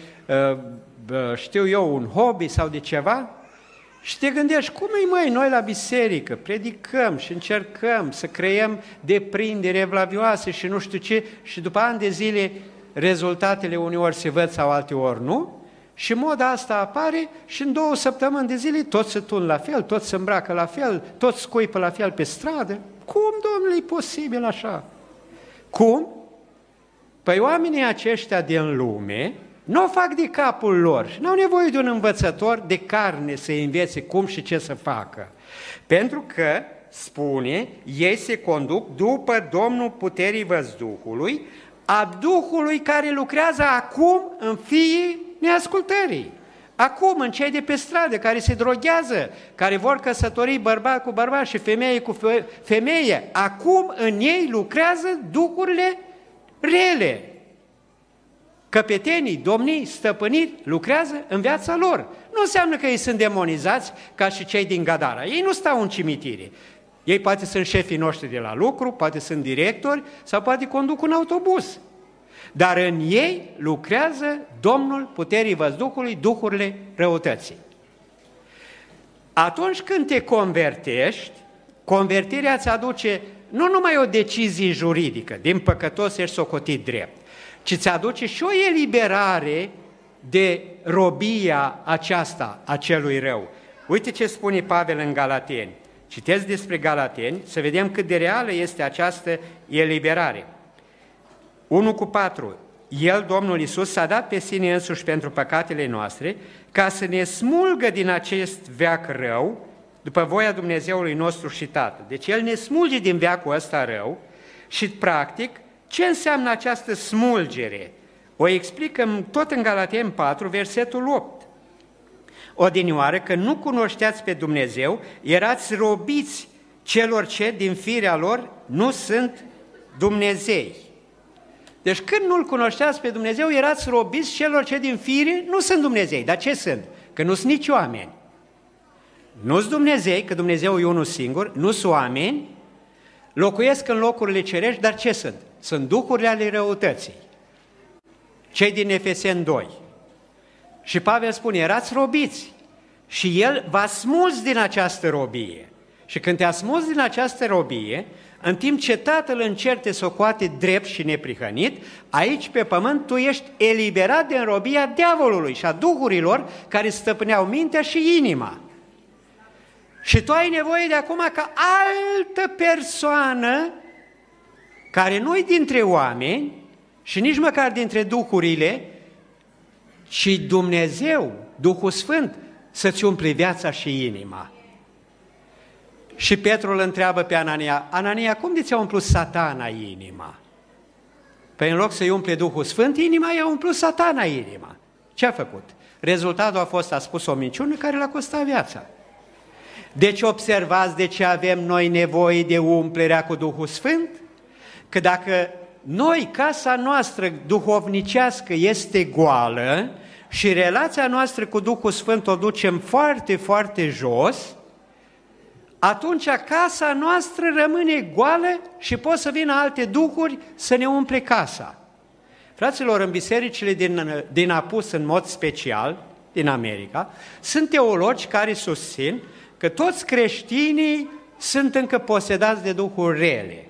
știu eu, un hobby sau de ceva. Și te gândești, cum e măi, noi la biserică predicăm și încercăm să creăm deprinderi evlavioase și nu știu ce, și după ani de zile rezultatele uneori se văd sau alteori nu, și moda asta apare și în două săptămâni de zile toți se tun la fel, toți se îmbracă la fel, toți scuipă la fel pe stradă. Cum, Domnule, e posibil așa? Cum? Păi oamenii aceștia din lume nu o fac de capul lor și n-au nevoie de un învățător de carne să învețe cum și ce să facă. Pentru că, spune, ei se conduc după Domnul puterii văzduhului, a Duhului care lucrează acum în fiii neascultării. Acum, în cei de pe stradă, care se droghează, care vor căsători bărbat cu bărbat și femeie cu femeie, acum în ei lucrează duhurile rele. Căpetenii, domnii, stăpâniri lucrează în viața lor. Nu înseamnă că ei sunt demonizați ca și cei din Gadara. Ei nu stau în cimitire. Ei poate sunt șefii noștri de la lucru, poate sunt directori sau poate conduc un autobuz. Dar în ei lucrează Domnul puterii văzduhului, duhurile răutății. Atunci când te convertești, convertirea îți aduce nu numai o decizie juridică, din păcătos ești socotit drept, ci îți aduce și o eliberare de robia aceasta a celui rău. Uite ce spune Pavel în Galateni. Citeți despre Galateni, să vedem cât de reală este această eliberare. unu cu patru. El, Domnul Iisus, s-a dat pe sine însuși pentru păcatele noastre, ca să ne smulgă din acest veac rău, după voia Dumnezeului nostru și Tatăl. Deci El ne smulge din veacul ăsta rău și, practic, ce înseamnă această smulgere? O explicăm tot în Galateni patru, versetul opt. Odinioară, că nu cunoșteați pe Dumnezeu, erați robiți celor ce din firea lor nu sunt Dumnezei. Deci când nu-L cunoșteați pe Dumnezeu, erați robiți celor ce din fire nu sunt Dumnezei. Dar ce sunt? Că nu sunt nici oameni. Nu sunt Dumnezei, că Dumnezeu e unul singur, nu sunt oameni, locuiesc în locurile cerești, dar ce sunt? Sunt duhurile ale răutății. Cei din Efeseni doi. Și Pavel spune, erați robiți și El v-a smuls din această robie. Și când te-a smuls din această robie, în timp ce Tatăl în cer te socoate drept și neprihănit, aici pe pământ tu ești eliberat din robia diavolului și a duhurilor care stăpâneau mintea și inima. Și tu ai nevoie de acum ca altă persoană care nu-i dintre oameni și nici măcar dintre duhurile, ci Dumnezeu, Duhul Sfânt, să-ți umple viața și inima. Și Petru îl întreabă pe Anania, Anania, cum de ți-a umplut Satana inima? Păi în loc să-i umple Duhul Sfânt, inima i-a umplut Satana inima. Ce a făcut? Rezultatul a fost, a spus, o minciună care l-a costat viața. Deci observați de ce avem noi nevoie de umplerea cu Duhul Sfânt? Că dacă noi, casa noastră duhovnicească este goală și relația noastră cu Duhul Sfânt o ducem foarte, foarte jos, atunci casa noastră rămâne goală și pot să vină alte duhuri să ne umple casa. Fraților, în bisericile din, din Apus, în mod special, din America, sunt teologi care susțin că toți creștinii sunt încă posedați de duhuri rele.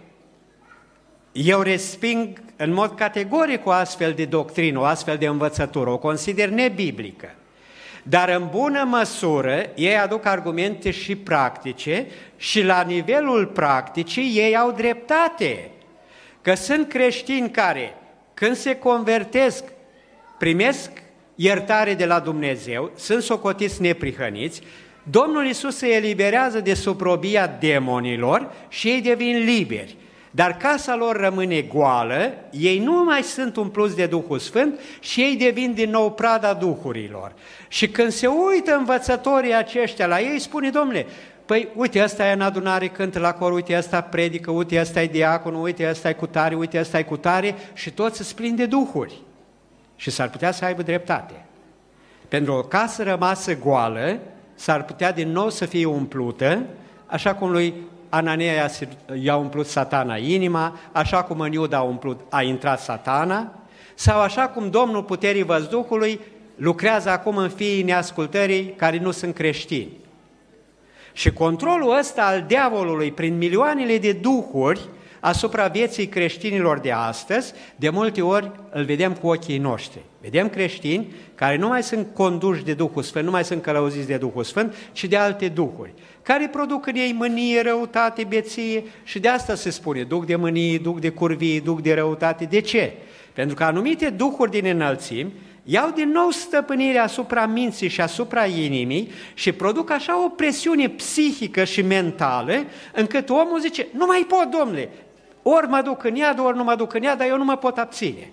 Eu resping în mod categoric o astfel de doctrină, o astfel de învățătură, o consider nebiblică. Dar în bună măsură ei aduc argumente și practice și la nivelul practicii ei au dreptate. Că sunt creștini care, când se convertesc, primesc iertare de la Dumnezeu, sunt socotiți neprihăniți, Domnul Iisus se eliberează de suprobia demonilor și ei devin liberi. Dar casa lor rămâne goală, ei nu mai sunt umpluți de Duhul Sfânt și ei devin din nou prada duhurilor. Și când se uită învățătorii aceștia la ei, spune, Domnule, păi uite, ăsta e în adunare, cântă la cor, uite, ăsta predică, uite, ăsta e diacon, uite, ăsta e cu tare, uite, ăsta e cu tare și toți sunt plini de duhuri. Și s-ar putea să aibă dreptate. Pentru o casă rămasă goală, s-ar putea din nou să fie umplută, așa cum lui Anania i-a umplut Satana inima, așa cum în Iuda a, umplut, a intrat Satana, sau așa cum Domnul Puterii Văzduhului lucrează acum în fiii neascultării care nu sunt creștini. Și controlul ăsta al diavolului prin milioanele de duhuri asupra vieții creștinilor de astăzi, de multe ori îl vedem cu ochii noștri. Vedem creștini care nu mai sunt conduși de Duhul Sfânt, nu mai sunt călăuziți de Duhul Sfânt, ci de alte duhuri, care produc în ei mânie, răutate, beție și de asta se spune duc de mânie, duc de curvie, duc de răutate. De ce? Pentru că anumite duhuri din înălțimi iau din nou stăpânirea asupra minții și asupra inimii și produc așa o presiune psihică și mentală încât omul zice, nu mai pot, Domnule, ori mă duc în iad, ori nu mă duc în iad, dar eu nu mă pot abține.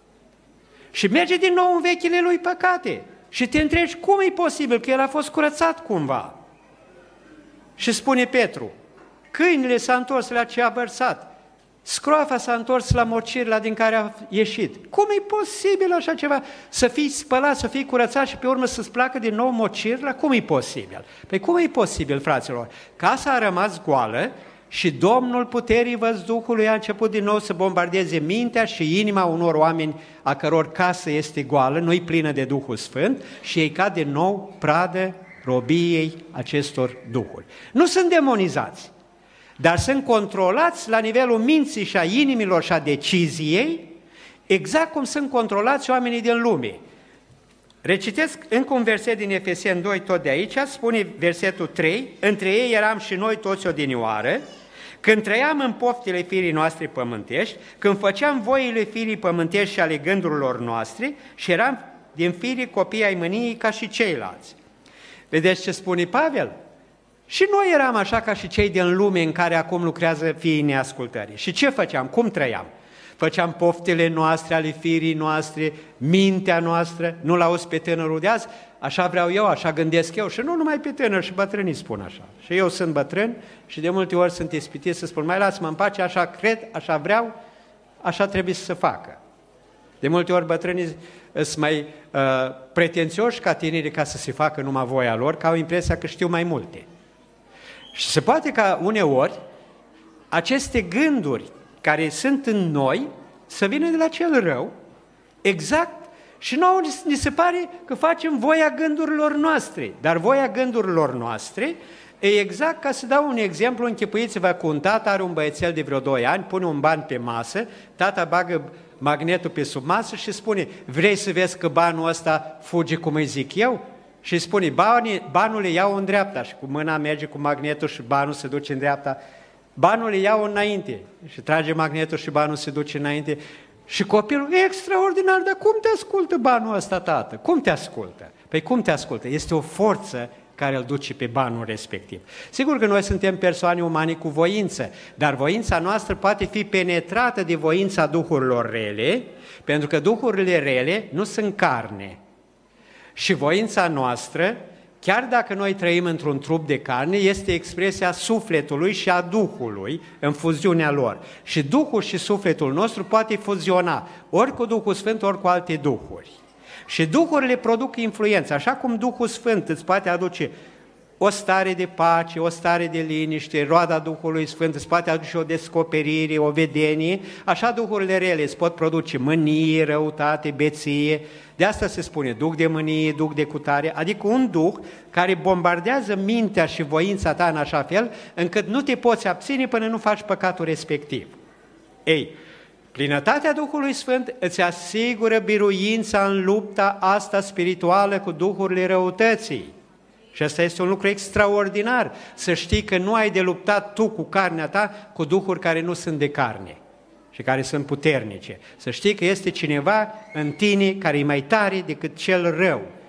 Și merge din nou în vechile lui păcate și te întrebi cum e posibil, că el a fost curățat cumva. Și spune Petru, câinile s-a întors la ce a vărsat, scroafa s-a întors la mocirla din care a ieșit. Cum e posibil așa ceva? Să fii spălat, să fii curățat și pe urmă să-ți placă din nou mocirla? Cum e posibil? Păi cum e posibil, fraților? Casa a rămas goală și Domnul Puterii Văzduhului a început din nou să bombardeze mintea și inima unor oameni a căror casă este goală, nu-i plină de Duhul Sfânt și ei cad din nou pradă robiei acestor duhuri. Nu sunt demonizați, dar sunt controlați la nivelul minții și a inimilor și a deciziei, exact cum sunt controlați oamenii din lume. Recitesc încă un verset din Efeseni doi, tot de aici, spune versetul trei, între ei eram și noi toți odinioară, când trăiam în poftile firii noastre pământești, când făceam voile firii pământești și ale gândurilor noastre și eram din firii copii ai mâniei ca și ceilalți. Vedeți ce spune Pavel? Și noi eram așa ca și cei din lume în care acum lucrează fiii neascultării. Și ce făceam? Cum trăiam? Făceam poftele noastre, ale firii noastre, mintea noastră, nu l-auzi pe tânărul de azi? Așa vreau eu, așa gândesc eu. Și nu numai pe tânăr, și bătrânii spun așa. Și eu sunt bătrân și de multe ori sunt ispitit să spun, mai lasă-mă în pace, așa cred, așa vreau, așa trebuie să se facă. De multe ori bătrânii sunt mai uh, pretențioși ca tinerii ca să se facă numai voia lor, că au impresia că știu mai multe. Și se poate ca uneori aceste gânduri care sunt în noi să vină de la cel rău, exact, și nouă ni se pare că facem voia gândurilor noastre, dar voia gândurilor noastre e exact, ca să dau un exemplu, închipuiți-vă că un tată are un băiețel de vreo doi ani, pune un ban pe masă, tata bagă magnetul pe sub masă și spune, vrei să vezi că banul ăsta fuge cum îi zic eu? Și spune, banii, banul le iau în dreapta și cu mâna merge cu magnetul și banul se duce în dreapta. Banul le iau înainte și trage magnetul și banul se duce înainte. Și copilul, e extraordinar, dar cum te ascultă banul ăsta, tată? Cum te ascultă? Păi cum te ascultă? Este o forță care îl duce pe banul respectiv. Sigur că noi suntem persoane umane cu voință, dar voința noastră poate fi penetrată de voința duhurilor rele, pentru că duhurile rele nu sunt carne. Și voința noastră, chiar dacă noi trăim într-un trup de carne, este expresia sufletului și a Duhului în fuziunea lor. Și Duhul și sufletul nostru poate fuziona ori cu Duhul Sfânt, ori cu alte duhuri. Și duhurile produc influență, așa cum Duhul Sfânt îți poate aduce o stare de pace, o stare de liniște, roada Duhului Sfânt îți poate aduce o descoperire, o vedenie, așa duhurile rele îți pot produce mânie, răutate, beție. De asta se spune duh de mânie, duh de cutare, adică un duh care bombardează mintea și voința ta în așa fel încât nu te poți abține până nu faci păcatul respectiv. Ei, plinătatea Duhului Sfânt îți asigură biruința în lupta asta spirituală cu duhurile răutății. Și asta este un lucru extraordinar, să știi că nu ai de luptat tu cu carnea ta cu duhuri care nu sunt de carne și care sunt puternice. Să știi că este cineva în tine care e mai tare decât cel rău,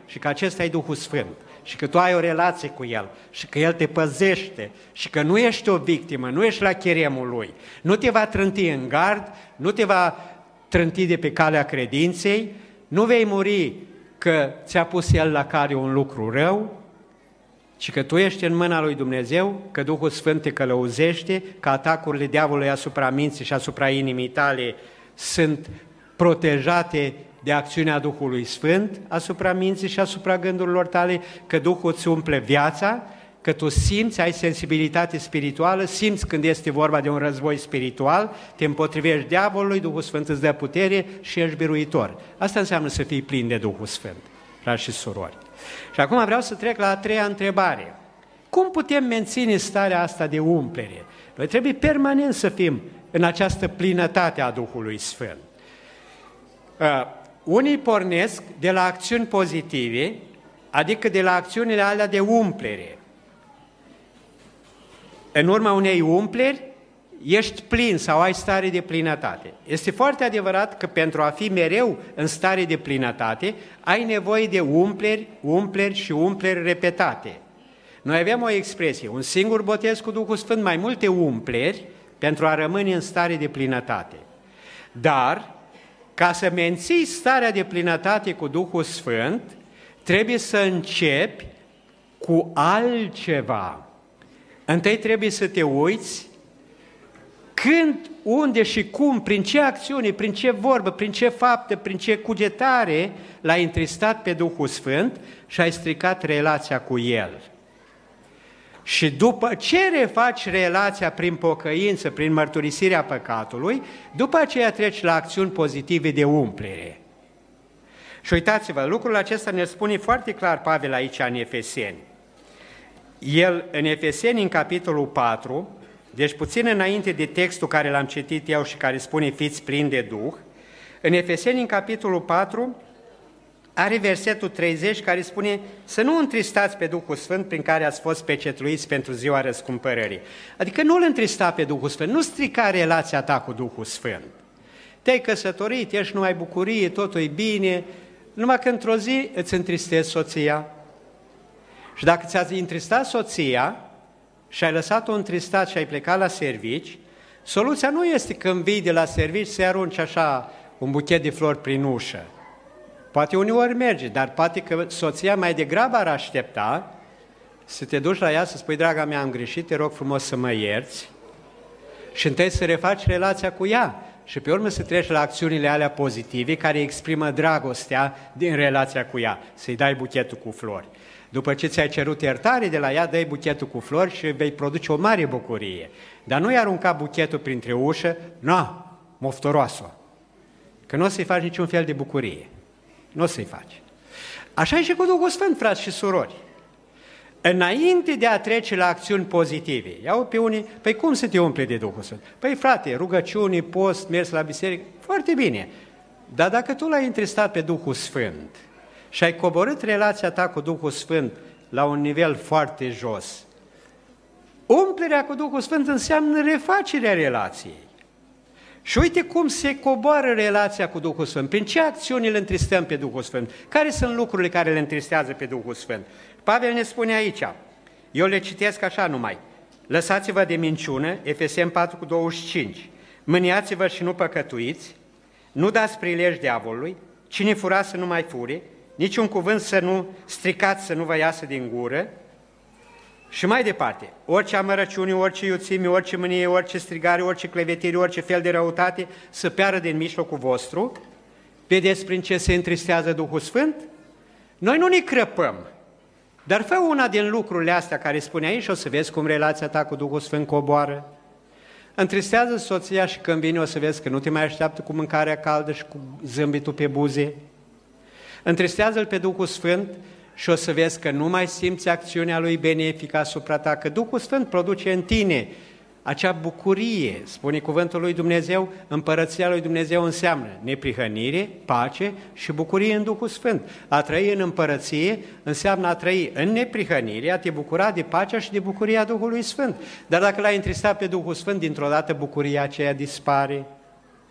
și că acesta e Duhul Sfânt și că tu ai o relație cu El și că El te păzește și că nu ești o victimă, nu ești la cheremul Lui, nu te va trânti în gard, nu te va trânti de pe calea credinței, nu vei muri că ți-a pus El la cale un lucru rău, ci că tu ești în mâna lui Dumnezeu, că Duhul Sfânt te călăuzește, că atacurile diavolului asupra minții și asupra inimii tale sunt protejate de acțiunea Duhului Sfânt asupra minții și asupra gândurilor tale, că Duhul îți umple viața, că tu simți, ai sensibilitate spirituală, simți când este vorba de un război spiritual, te împotrivești diavolului, Duhul Sfânt îți dă putere și ești biruitor. Asta înseamnă să fii plin de Duhul Sfânt, frați și surori. Și acum vreau să trec la a treia întrebare. Cum putem menține starea asta de umplere? Noi trebuie permanent să fim în această plinătate a Duhului Sfânt. Uh, unii pornesc de la acțiuni pozitive, adică de la acțiunile alea de umplere. În urma unei umpleri, ești plin sau ai stare de plinătate. Este foarte adevărat că pentru a fi mereu în stare de plinătate, ai nevoie de umpleri, umpleri și umpleri repetate. Noi avem o expresie, un singur botez cu Duhul Sfânt, mai multe umpleri pentru a rămâne în stare de plinătate. Dar, ca să menții starea de plinătate cu Duhul Sfânt, trebuie să începi cu altceva. Întâi trebuie să te uiți când, unde și cum, prin ce acțiune, prin ce vorbă, prin ce faptă, prin ce cugetare l-ai întristat pe Duhul Sfânt și ai stricat relația cu El. Și după ce refaci relația prin pocăință, prin mărturisirea păcatului, după aceea treci la acțiuni pozitive de umplere. Și uitați-vă, lucrul acesta ne spune foarte clar Pavel aici în Efeseni. El, în Efeseni, în capitolul patru, deci puțin înainte de textul care l-am citit eu și care spune fiți plini de Duh, în Efeseni, în capitolul patru, are versetul treizeci care spune să nu întristați pe Duhul Sfânt prin care ați fost pecetluiți pentru ziua răscumpărării. Adică nu-L întrista pe Duhul Sfânt, nu strica relația ta cu Duhul Sfânt. Te-ai căsătorit, ești numai bucurie, totul e bine, numai că într-o zi îți întristezi soția. Și dacă ți-a întristat soția și ai lăsat-o întristat și ai plecat la servici, soluția nu este când vii de la servici să-i arunci așa un buchet de flori prin ușă. Poate uneori merge, dar poate că soția mai degrabă ar aștepta să te duci la ea să spui, draga mea, am greșit, te rog frumos să mă ierți și întâi să refaci relația cu ea și pe urmă să treci la acțiunile alea pozitive care exprimă dragostea din relația cu ea, să-i dai buchetul cu flori. După ce ți-ai cerut iertare de la ea, dai buchetul cu flori și vei produce o mare bucurie. Dar nu-i arunca buchetul printre ușă, na, moftoroasă, că nu o să-i faci niciun fel de bucurie. Nu o să-i faci. Așa e și cu Duhul Sfânt, frați și surori. Înainte de a trece la acțiuni pozitive, iau pe unii, păi cum să te umple de Duhul Sfânt? Păi frate, rugăciuni, post, mers la biserică, foarte bine. Dar dacă tu l-ai întristat pe Duhul Sfânt și ai coborât relația ta cu Duhul Sfânt la un nivel foarte jos, umplerea cu Duhul Sfânt înseamnă refacerea relației. Și uite cum se coboară relația cu Duhul Sfânt. Prin ce acțiuni îl întristăm pe Duhul Sfânt? Care sunt lucrurile care îl întristează pe Duhul Sfânt? Pavel ne spune aici, eu le citesc așa numai, lăsați-vă de minciună, Efeseni patru cu douăzeci și cinci, mâniați-vă și nu păcătuiți, nu dați prilej diavolului, cine fura să nu mai fure, niciun cuvânt să nu stricați, să nu vă iasă din gură. Și mai departe, orice amărăciune, orice iuțime, orice mânie, orice strigare, orice clevetire, orice fel de răutate să piară din mijlocul vostru. Vedeți prin ce se întristează Duhul Sfânt? Noi nu ne crăpăm, dar fă una din lucrurile astea care spune aici și o să vezi cum relația ta cu Duhul Sfânt coboară. Întristează soția și când vine o să vezi că nu te mai așteaptă cu mâncarea caldă și cu zâmbitul pe buze. Întristează-L pe Duhul Sfânt și o să vezi că nu mai simți acțiunea Lui benefică asupra ta, că Duhul Sfânt produce în tine acea bucurie. Spune cuvântul lui Dumnezeu, împărăția lui Dumnezeu înseamnă neprihănire, pace și bucurie în Duhul Sfânt. A trăi în împărăție înseamnă a trăi în neprihănire, a te bucura de pacea și de bucuria Duhului Sfânt. Dar dacă l-ai întristat pe Duhul Sfânt, dintr-o dată bucuria aceea dispare.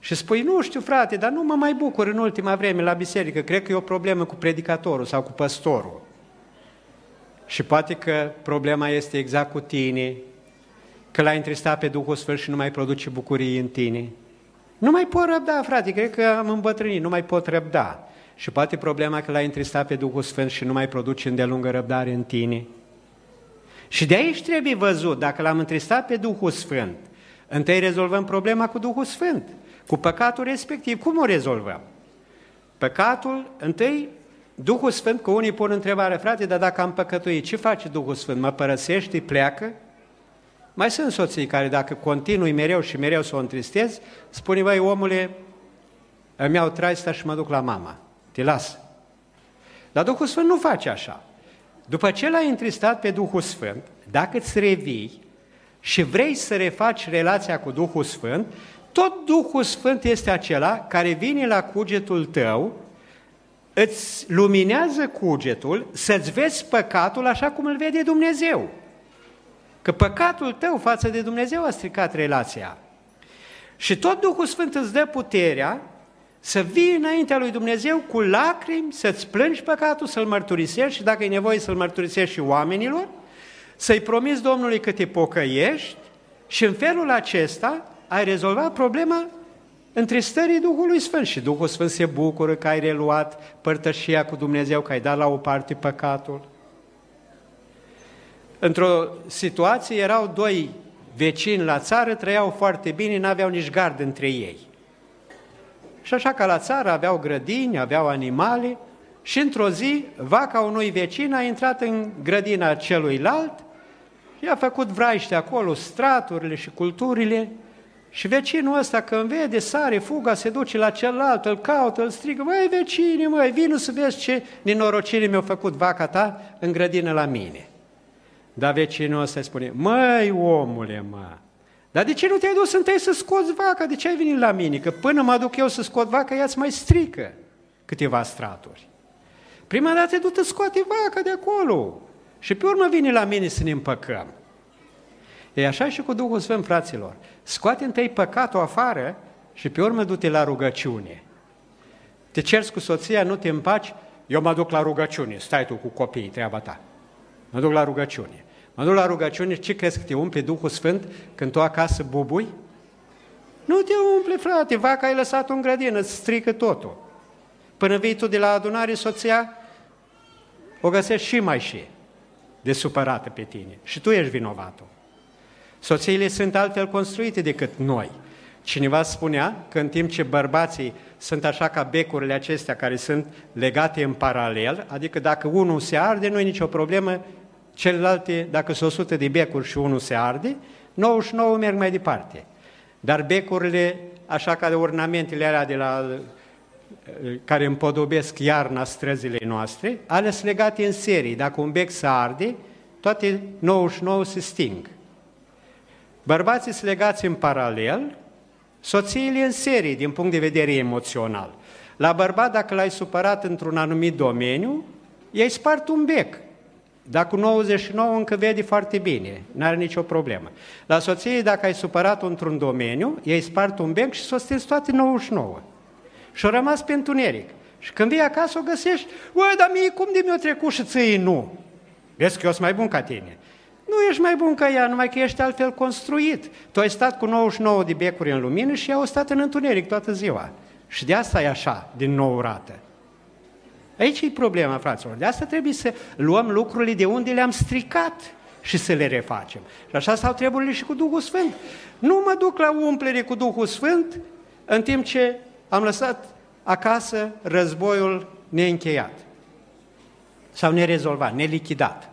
Și spui, nu știu frate, dar nu mă mai bucur în ultima vreme la biserică, cred că e o problemă cu predicatorul sau cu păstorul. Și poate că problema este exact cu tine, că l-ai întristat pe Duhul Sfânt și nu mai produce bucurie în tine. Nu mai pot răbda, frate, cred că am îmbătrânit, nu mai pot răbda. Și poate problema că l-ai întristat pe Duhul Sfânt și nu mai produce îndelungă răbdare în tine. Și de aici trebuie văzut, dacă l-am întristat pe Duhul Sfânt, întâi rezolvăm problema cu Duhul Sfânt, cu păcatul respectiv. Cum o rezolvăm? Păcatul, întâi, Duhul Sfânt, că unii pun întrebare, frate, dar dacă am păcătuit, ce face Duhul Sfânt? Mă părăsește, pleacă? Mai sunt soții care dacă continui mereu și mereu să o întristez, spune, băi, omule, îmi iau traista și mă duc la mama, te las. Dar Duhul Sfânt nu face așa. După ce l-ai întristat pe Duhul Sfânt, dacă îți revii și vrei să refaci relația cu Duhul Sfânt, tot Duhul Sfânt este acela care vine la cugetul tău, îți luminează cugetul, să-ți vezi păcatul așa cum îl vede Dumnezeu. Că păcatul tău față de Dumnezeu a stricat relația. Și tot Duhul Sfânt îți dă puterea să vii înaintea lui Dumnezeu cu lacrimi, să-ți plângi păcatul, să-l mărturisești și dacă e nevoie să-l mărturisești și oamenilor, să-i promiți Domnului că te pocăiești și în felul acesta ai rezolvat problema întristării Duhului Sfânt și Duhul Sfânt se bucură că ai reluat părtășia cu Dumnezeu, că ai dat la o parte păcatul. Într-o situație erau doi vecini la țară, trăiau foarte bine, n-aveau nici gard între ei. Și așa ca la țară aveau grădini, aveau animale și într-o zi vaca unui vecin a intrat în grădina celuilalt și a făcut vraiște acolo, straturile și culturile și vecinul ăsta când vede, sare, fuga, se duce la celălalt, îl caută, îl strigă, măi vecine, măi, vino să vezi ce nenorocire mi-a făcut vaca ta în grădină la mine. Dar vecinul ăsta îi spune, măi omule, mă, dar de ce nu te-ai dus întâi să scoți vaca? De ce ai venit la mine? Că până mă duc eu să scot vaca, ea-ți mai strică câteva straturi. Prima dată du-te scoate vaca de acolo și pe urmă vine la mine să ne împăcăm. E așa și cu Duhul Sfânt, fraților. Scoate întâi păcatul afară și pe urmă du-te la rugăciune. Te cerți cu soția, nu te împaci, eu mă duc la rugăciune, stai tu cu copiii, treaba ta. Mă duc la rugăciune. Mă duc la rugăciune, ce crezi că te umple Duhul Sfânt când tu acasă bubui? Nu te umple, frate, vaca ai lăsat-o în grădină, îți strică totul. Până vii tu de la adunare, soția o găsești și mai și de supărată pe tine. Și tu ești vinovatul. Soțiile sunt altfel construite decât noi. Cineva spunea că în timp ce bărbații sunt așa ca becurile acestea care sunt legate în paralel, adică dacă unul se arde, nu e nicio problemă, celelalte, dacă sunt o sută de becuri și unul se arde, nouăzeci și nouă merg mai departe. Dar becurile, așa ca de ornamentele alea de la, care împodobesc iarna străzile noastre, ale sunt legate în serie. Dacă un bec se arde, toate nouăzeci și nouă se sting. Bărbații sunt legați în paralel, soțiile în serie, din punct de vedere emoțional. La bărbat, dacă l-ai supărat într-un anumit domeniu, i-ai spart un bec. Dar cu nouăzeci și nouă încă vede foarte bine, n-are nicio problemă. La soție, dacă ai supărat într-un domeniu, i-ai spart un bec și s-o stins toate nouăzeci și nouă. Și-o rămas pe întuneric. Și când vii acasă, o găsești, uai, dar mie cum de mi-o trecut și ție nu? Vezi că eu sunt mai bun ca tine. Nu ești mai bun ca ea, numai că ești altfel construit. Tu ai stat cu nouăzeci și nouă de becuri în lumină și ea a stat în întuneric toată ziua. Și de asta e așa, din nou rată. Aici e problema, fraților. De asta trebuie să luăm lucrurile de unde le-am stricat și să le refacem. Și așa stau treburile și cu Duhul Sfânt. Nu mă duc la umplere cu Duhul Sfânt în timp ce am lăsat acasă războiul neîncheiat sau nerezolvat, nelichidat.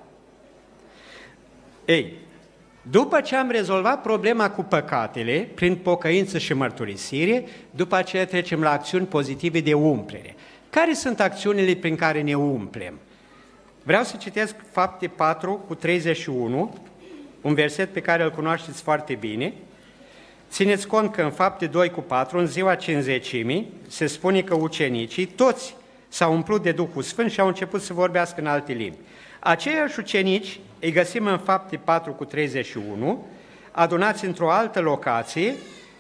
Ei, după ce am rezolvat problema cu păcatele, prin pocăință și mărturisire, după aceea trecem la acțiuni pozitive de umplere. Care sunt acțiunile prin care ne umplem? Vreau să citesc Fapte patru cu treizeci și unu, un verset pe care îl cunoașteți foarte bine. Țineți cont că în Fapte doi cu patru, în ziua Cincizecimii, se spune că ucenicii, toți s-au umplut de Duhul Sfânt și au început să vorbească în alte limbi. Aceiași ucenici îi găsim în Fapte patru cu treizeci și unu, adunați într-o altă locație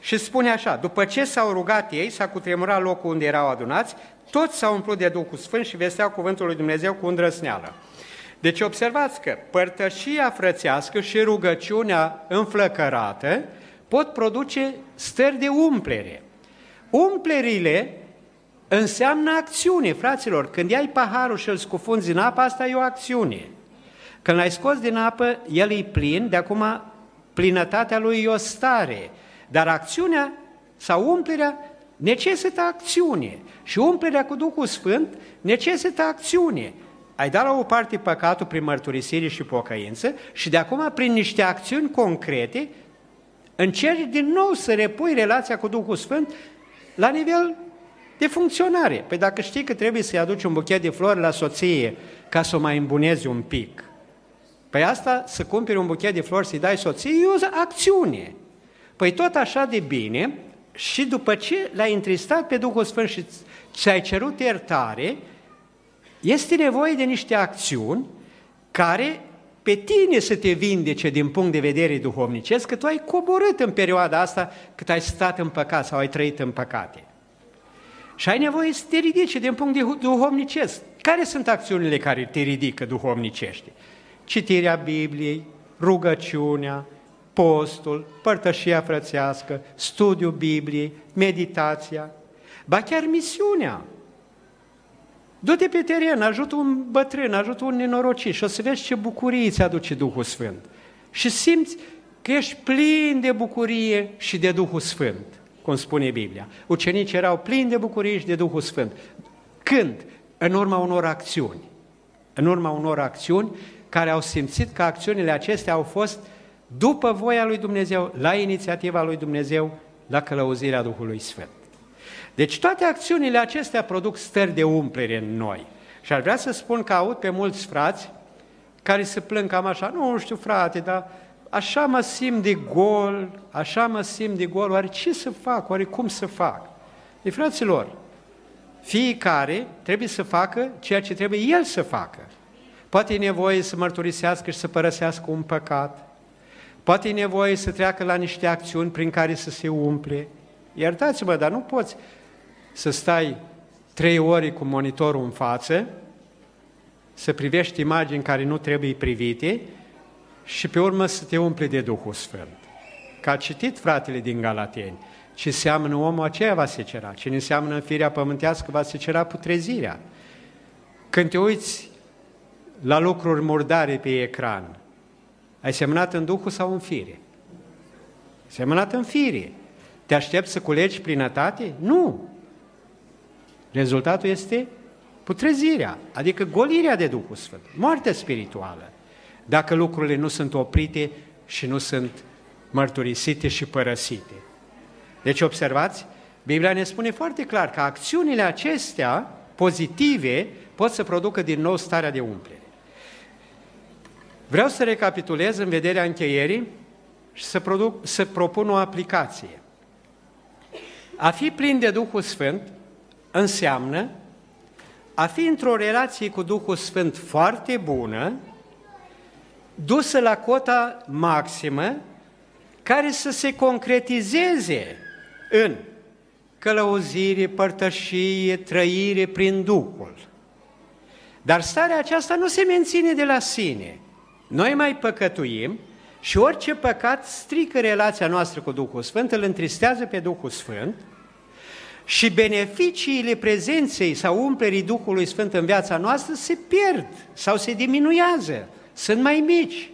Și spune așa, după ce s-au rugat ei, s-a cutremurat locul unde erau adunați, toți s-au umplut de Duhul Sfânt și vesteau cuvântul lui Dumnezeu cu îndrăzneală. Deci observați că părtășia frățească și rugăciunea înflăcărată pot produce stări de umplere. Umplerile înseamnă acțiune, fraților. Când iai paharul și îl scufunzi în apă, asta e o acțiune. Când l-ai scos din apă, el e plin, de acum plinătatea lui e o stare. Dar acțiunea sau umplerea necesită acțiune. Și umplerea cu Duhul Sfânt necesită acțiune. Ai dat la o parte păcatul prin mărturisire și pocăință și de acum, prin niște acțiuni concrete, încerci din nou să repui relația cu Duhul Sfânt la nivel de funcționare. Păi dacă știi că trebuie să-i aduci un buchet de flori la soție ca să o mai îmbunezi un pic, păi asta, să cumperi un buchet de flori să-i dai soției, e o acțiune. Păi tot așa de bine, și după ce l-ai întristat pe Duhul Sfânt și ți-ai cerut iertare, este nevoie de niște acțiuni care pe tine să te vindece din punct de vedere duhovnicesc, că tu ai coborât în perioada asta cât ai stat în păcat sau ai trăit în păcate. Și ai nevoie să te ridice din punct de duhovnicesc. Care sunt acțiunile care te ridică duhovnicește? Citirea Bibliei, rugăciunea, postul, părtășia frățească, studiul Bibliei, meditația, ba chiar misiunea. Du-te pe teren, ajută un bătrân, ajută un nenorocit și o să vezi ce bucurie îți aduce Duhul Sfânt. Și simți că ești plin de bucurie și de Duhul Sfânt, cum spune Biblia. Ucenicii erau plini de bucurie și de Duhul Sfânt. Când? În urma unor acțiuni. În urma unor acțiuni care au simțit că acțiunile acestea au fost după voia lui Dumnezeu, la inițiativa lui Dumnezeu, la călăuzirea Duhului Sfânt. Deci toate acțiunile acestea produc stări de umplere în noi. Și ar vrea să spun că aud pe mulți frați care se plâng cam așa, nu știu frate, dar așa mă simt de gol, așa mă simt de gol, oare ce să fac, oare cum să fac? E, fraților, fiecare trebuie să facă ceea ce trebuie el să facă. Poate e nevoie să mărturisească și să părăsească un păcat, poate e nevoie să treacă la niște acțiuni prin care să se umple. Iertați-mă, dar nu poți să stai trei ore cu monitorul în față, să privești imagini care nu trebuie privite și pe urmă să te umple de Duhul Sfânt. Că a citit fratele din Galateni, ce seamănă omul aceea va secera, cine seamănă în firea pământească va secera putrezirea. Când te uiți la lucruri murdare pe ecran, ai semănat în Duhul sau în fire? Semănat în fire. Te aștepți să culegi plinătate? Nu! Rezultatul este putrezirea, adică golirea de Duhul Sfânt, moarte spirituală, dacă lucrurile nu sunt oprite și nu sunt mărturisite și părăsite. Deci observați, Biblia ne spune foarte clar că acțiunile acestea pozitive pot să producă din nou starea de umplere. Vreau să recapitulez în vederea încheierii și să, produc, să propun o aplicație. A fi plin de Duhul Sfânt înseamnă a fi într-o relație cu Duhul Sfânt foarte bună, dusă la cota maximă, care să se concretizeze în călăuzire, părtășie, trăire prin Duhul. Dar starea aceasta nu se menține de la sine. Noi mai păcătuim și orice păcat strică relația noastră cu Duhul Sfânt, îl întristează pe Duhul Sfânt și beneficiile prezenței sau umplerii Duhului Sfânt în viața noastră se pierd sau se diminuează, sunt mai mici.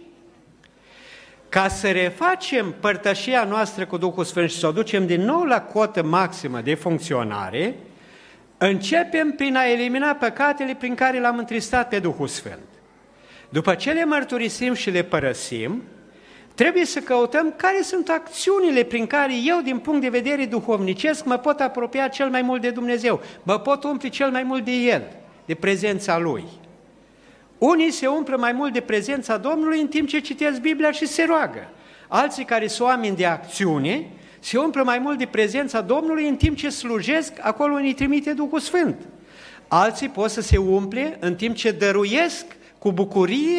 Ca să refacem părtășia noastră cu Duhul Sfânt și să o ducem din nou la cotă maximă de funcționare, începem prin a elimina păcatele prin care l-am întristat pe Duhul Sfânt. După ce le mărturisim și le părăsim, trebuie să căutăm care sunt acțiunile prin care eu, din punct de vedere duhovnicesc, mă pot apropia cel mai mult de Dumnezeu, mă pot umple cel mai mult de El, de prezența Lui. Unii se umplă mai mult de prezența Domnului în timp ce citesc Biblia și se roagă. Alții care sunt oameni de acțiune se umplă mai mult de prezența Domnului în timp ce slujesc acolo unde îi trimite Duhul Sfânt. Alții pot să se umple în timp ce dăruiesc cu bucurie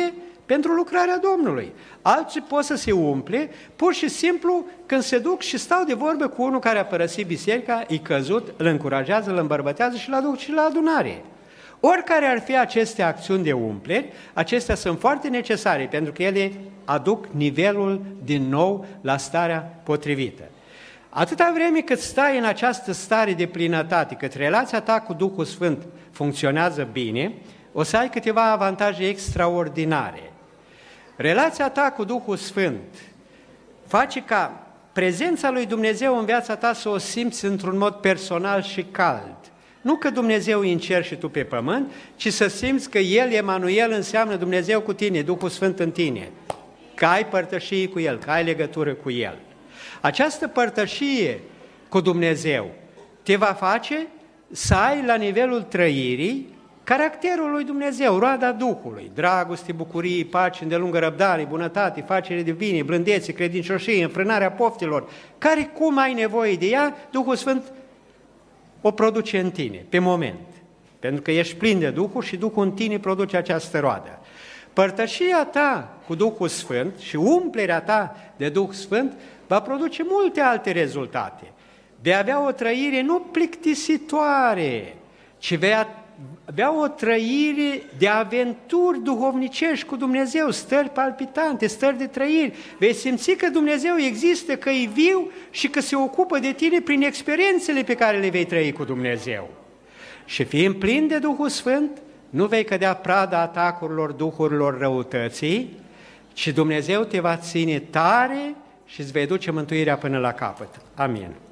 pentru lucrarea Domnului. Alții pot să se umple, pur și simplu, când se duc și stau de vorbă cu unul care a părăsit biserica, e căzut, îl încurajează, îl îmbărbătează și îl aduc și la adunare. Oricare ar fi aceste acțiuni de umplere, acestea sunt foarte necesare, pentru că ele aduc nivelul din nou la starea potrivită. Atâta vreme cât stai în această stare de plinătate, cât relația ta cu Duhul Sfânt funcționează bine, o să ai câteva avantaje extraordinare. Relația ta cu Duhul Sfânt face ca prezența lui Dumnezeu în viața ta să o simți într-un mod personal și cald. Nu că Dumnezeu e în cer și tu pe pământ, ci să simți că El, Emanuel, înseamnă Dumnezeu cu tine, Duhul Sfânt în tine, că ai părtășie cu El, că ai legătură cu El. Această părtășie cu Dumnezeu te va face să ai la nivelul trăirii caracterul lui Dumnezeu, roada Duhului, dragoste, bucurie, pace, îndelungă răbdare, bunătate, facere de bine, blândețe, credincioșie, înfrânarea poftelor, care cum ai nevoie de ea, Duhul Sfânt o produce în tine, pe moment, pentru că ești plin de Duhul și Duhul în tine produce această roadă. Părtășia ta cu Duhul Sfânt și umplerea ta de Duh Sfânt va produce multe alte rezultate. Vei avea o trăire nu plictisitoare, ci vei avea o trăire de aventuri duhovnicești cu Dumnezeu, stări palpitante, stări de trăiri. Vei simți că Dumnezeu există, că e viu și că se ocupă de tine prin experiențele pe care le vei trăi cu Dumnezeu. Și fiind plin de Duhul Sfânt, nu vei cădea prada atacurilor duhurilor răutății, ci Dumnezeu te va ține tare și îți vei duce mântuirea până la capăt. Amin.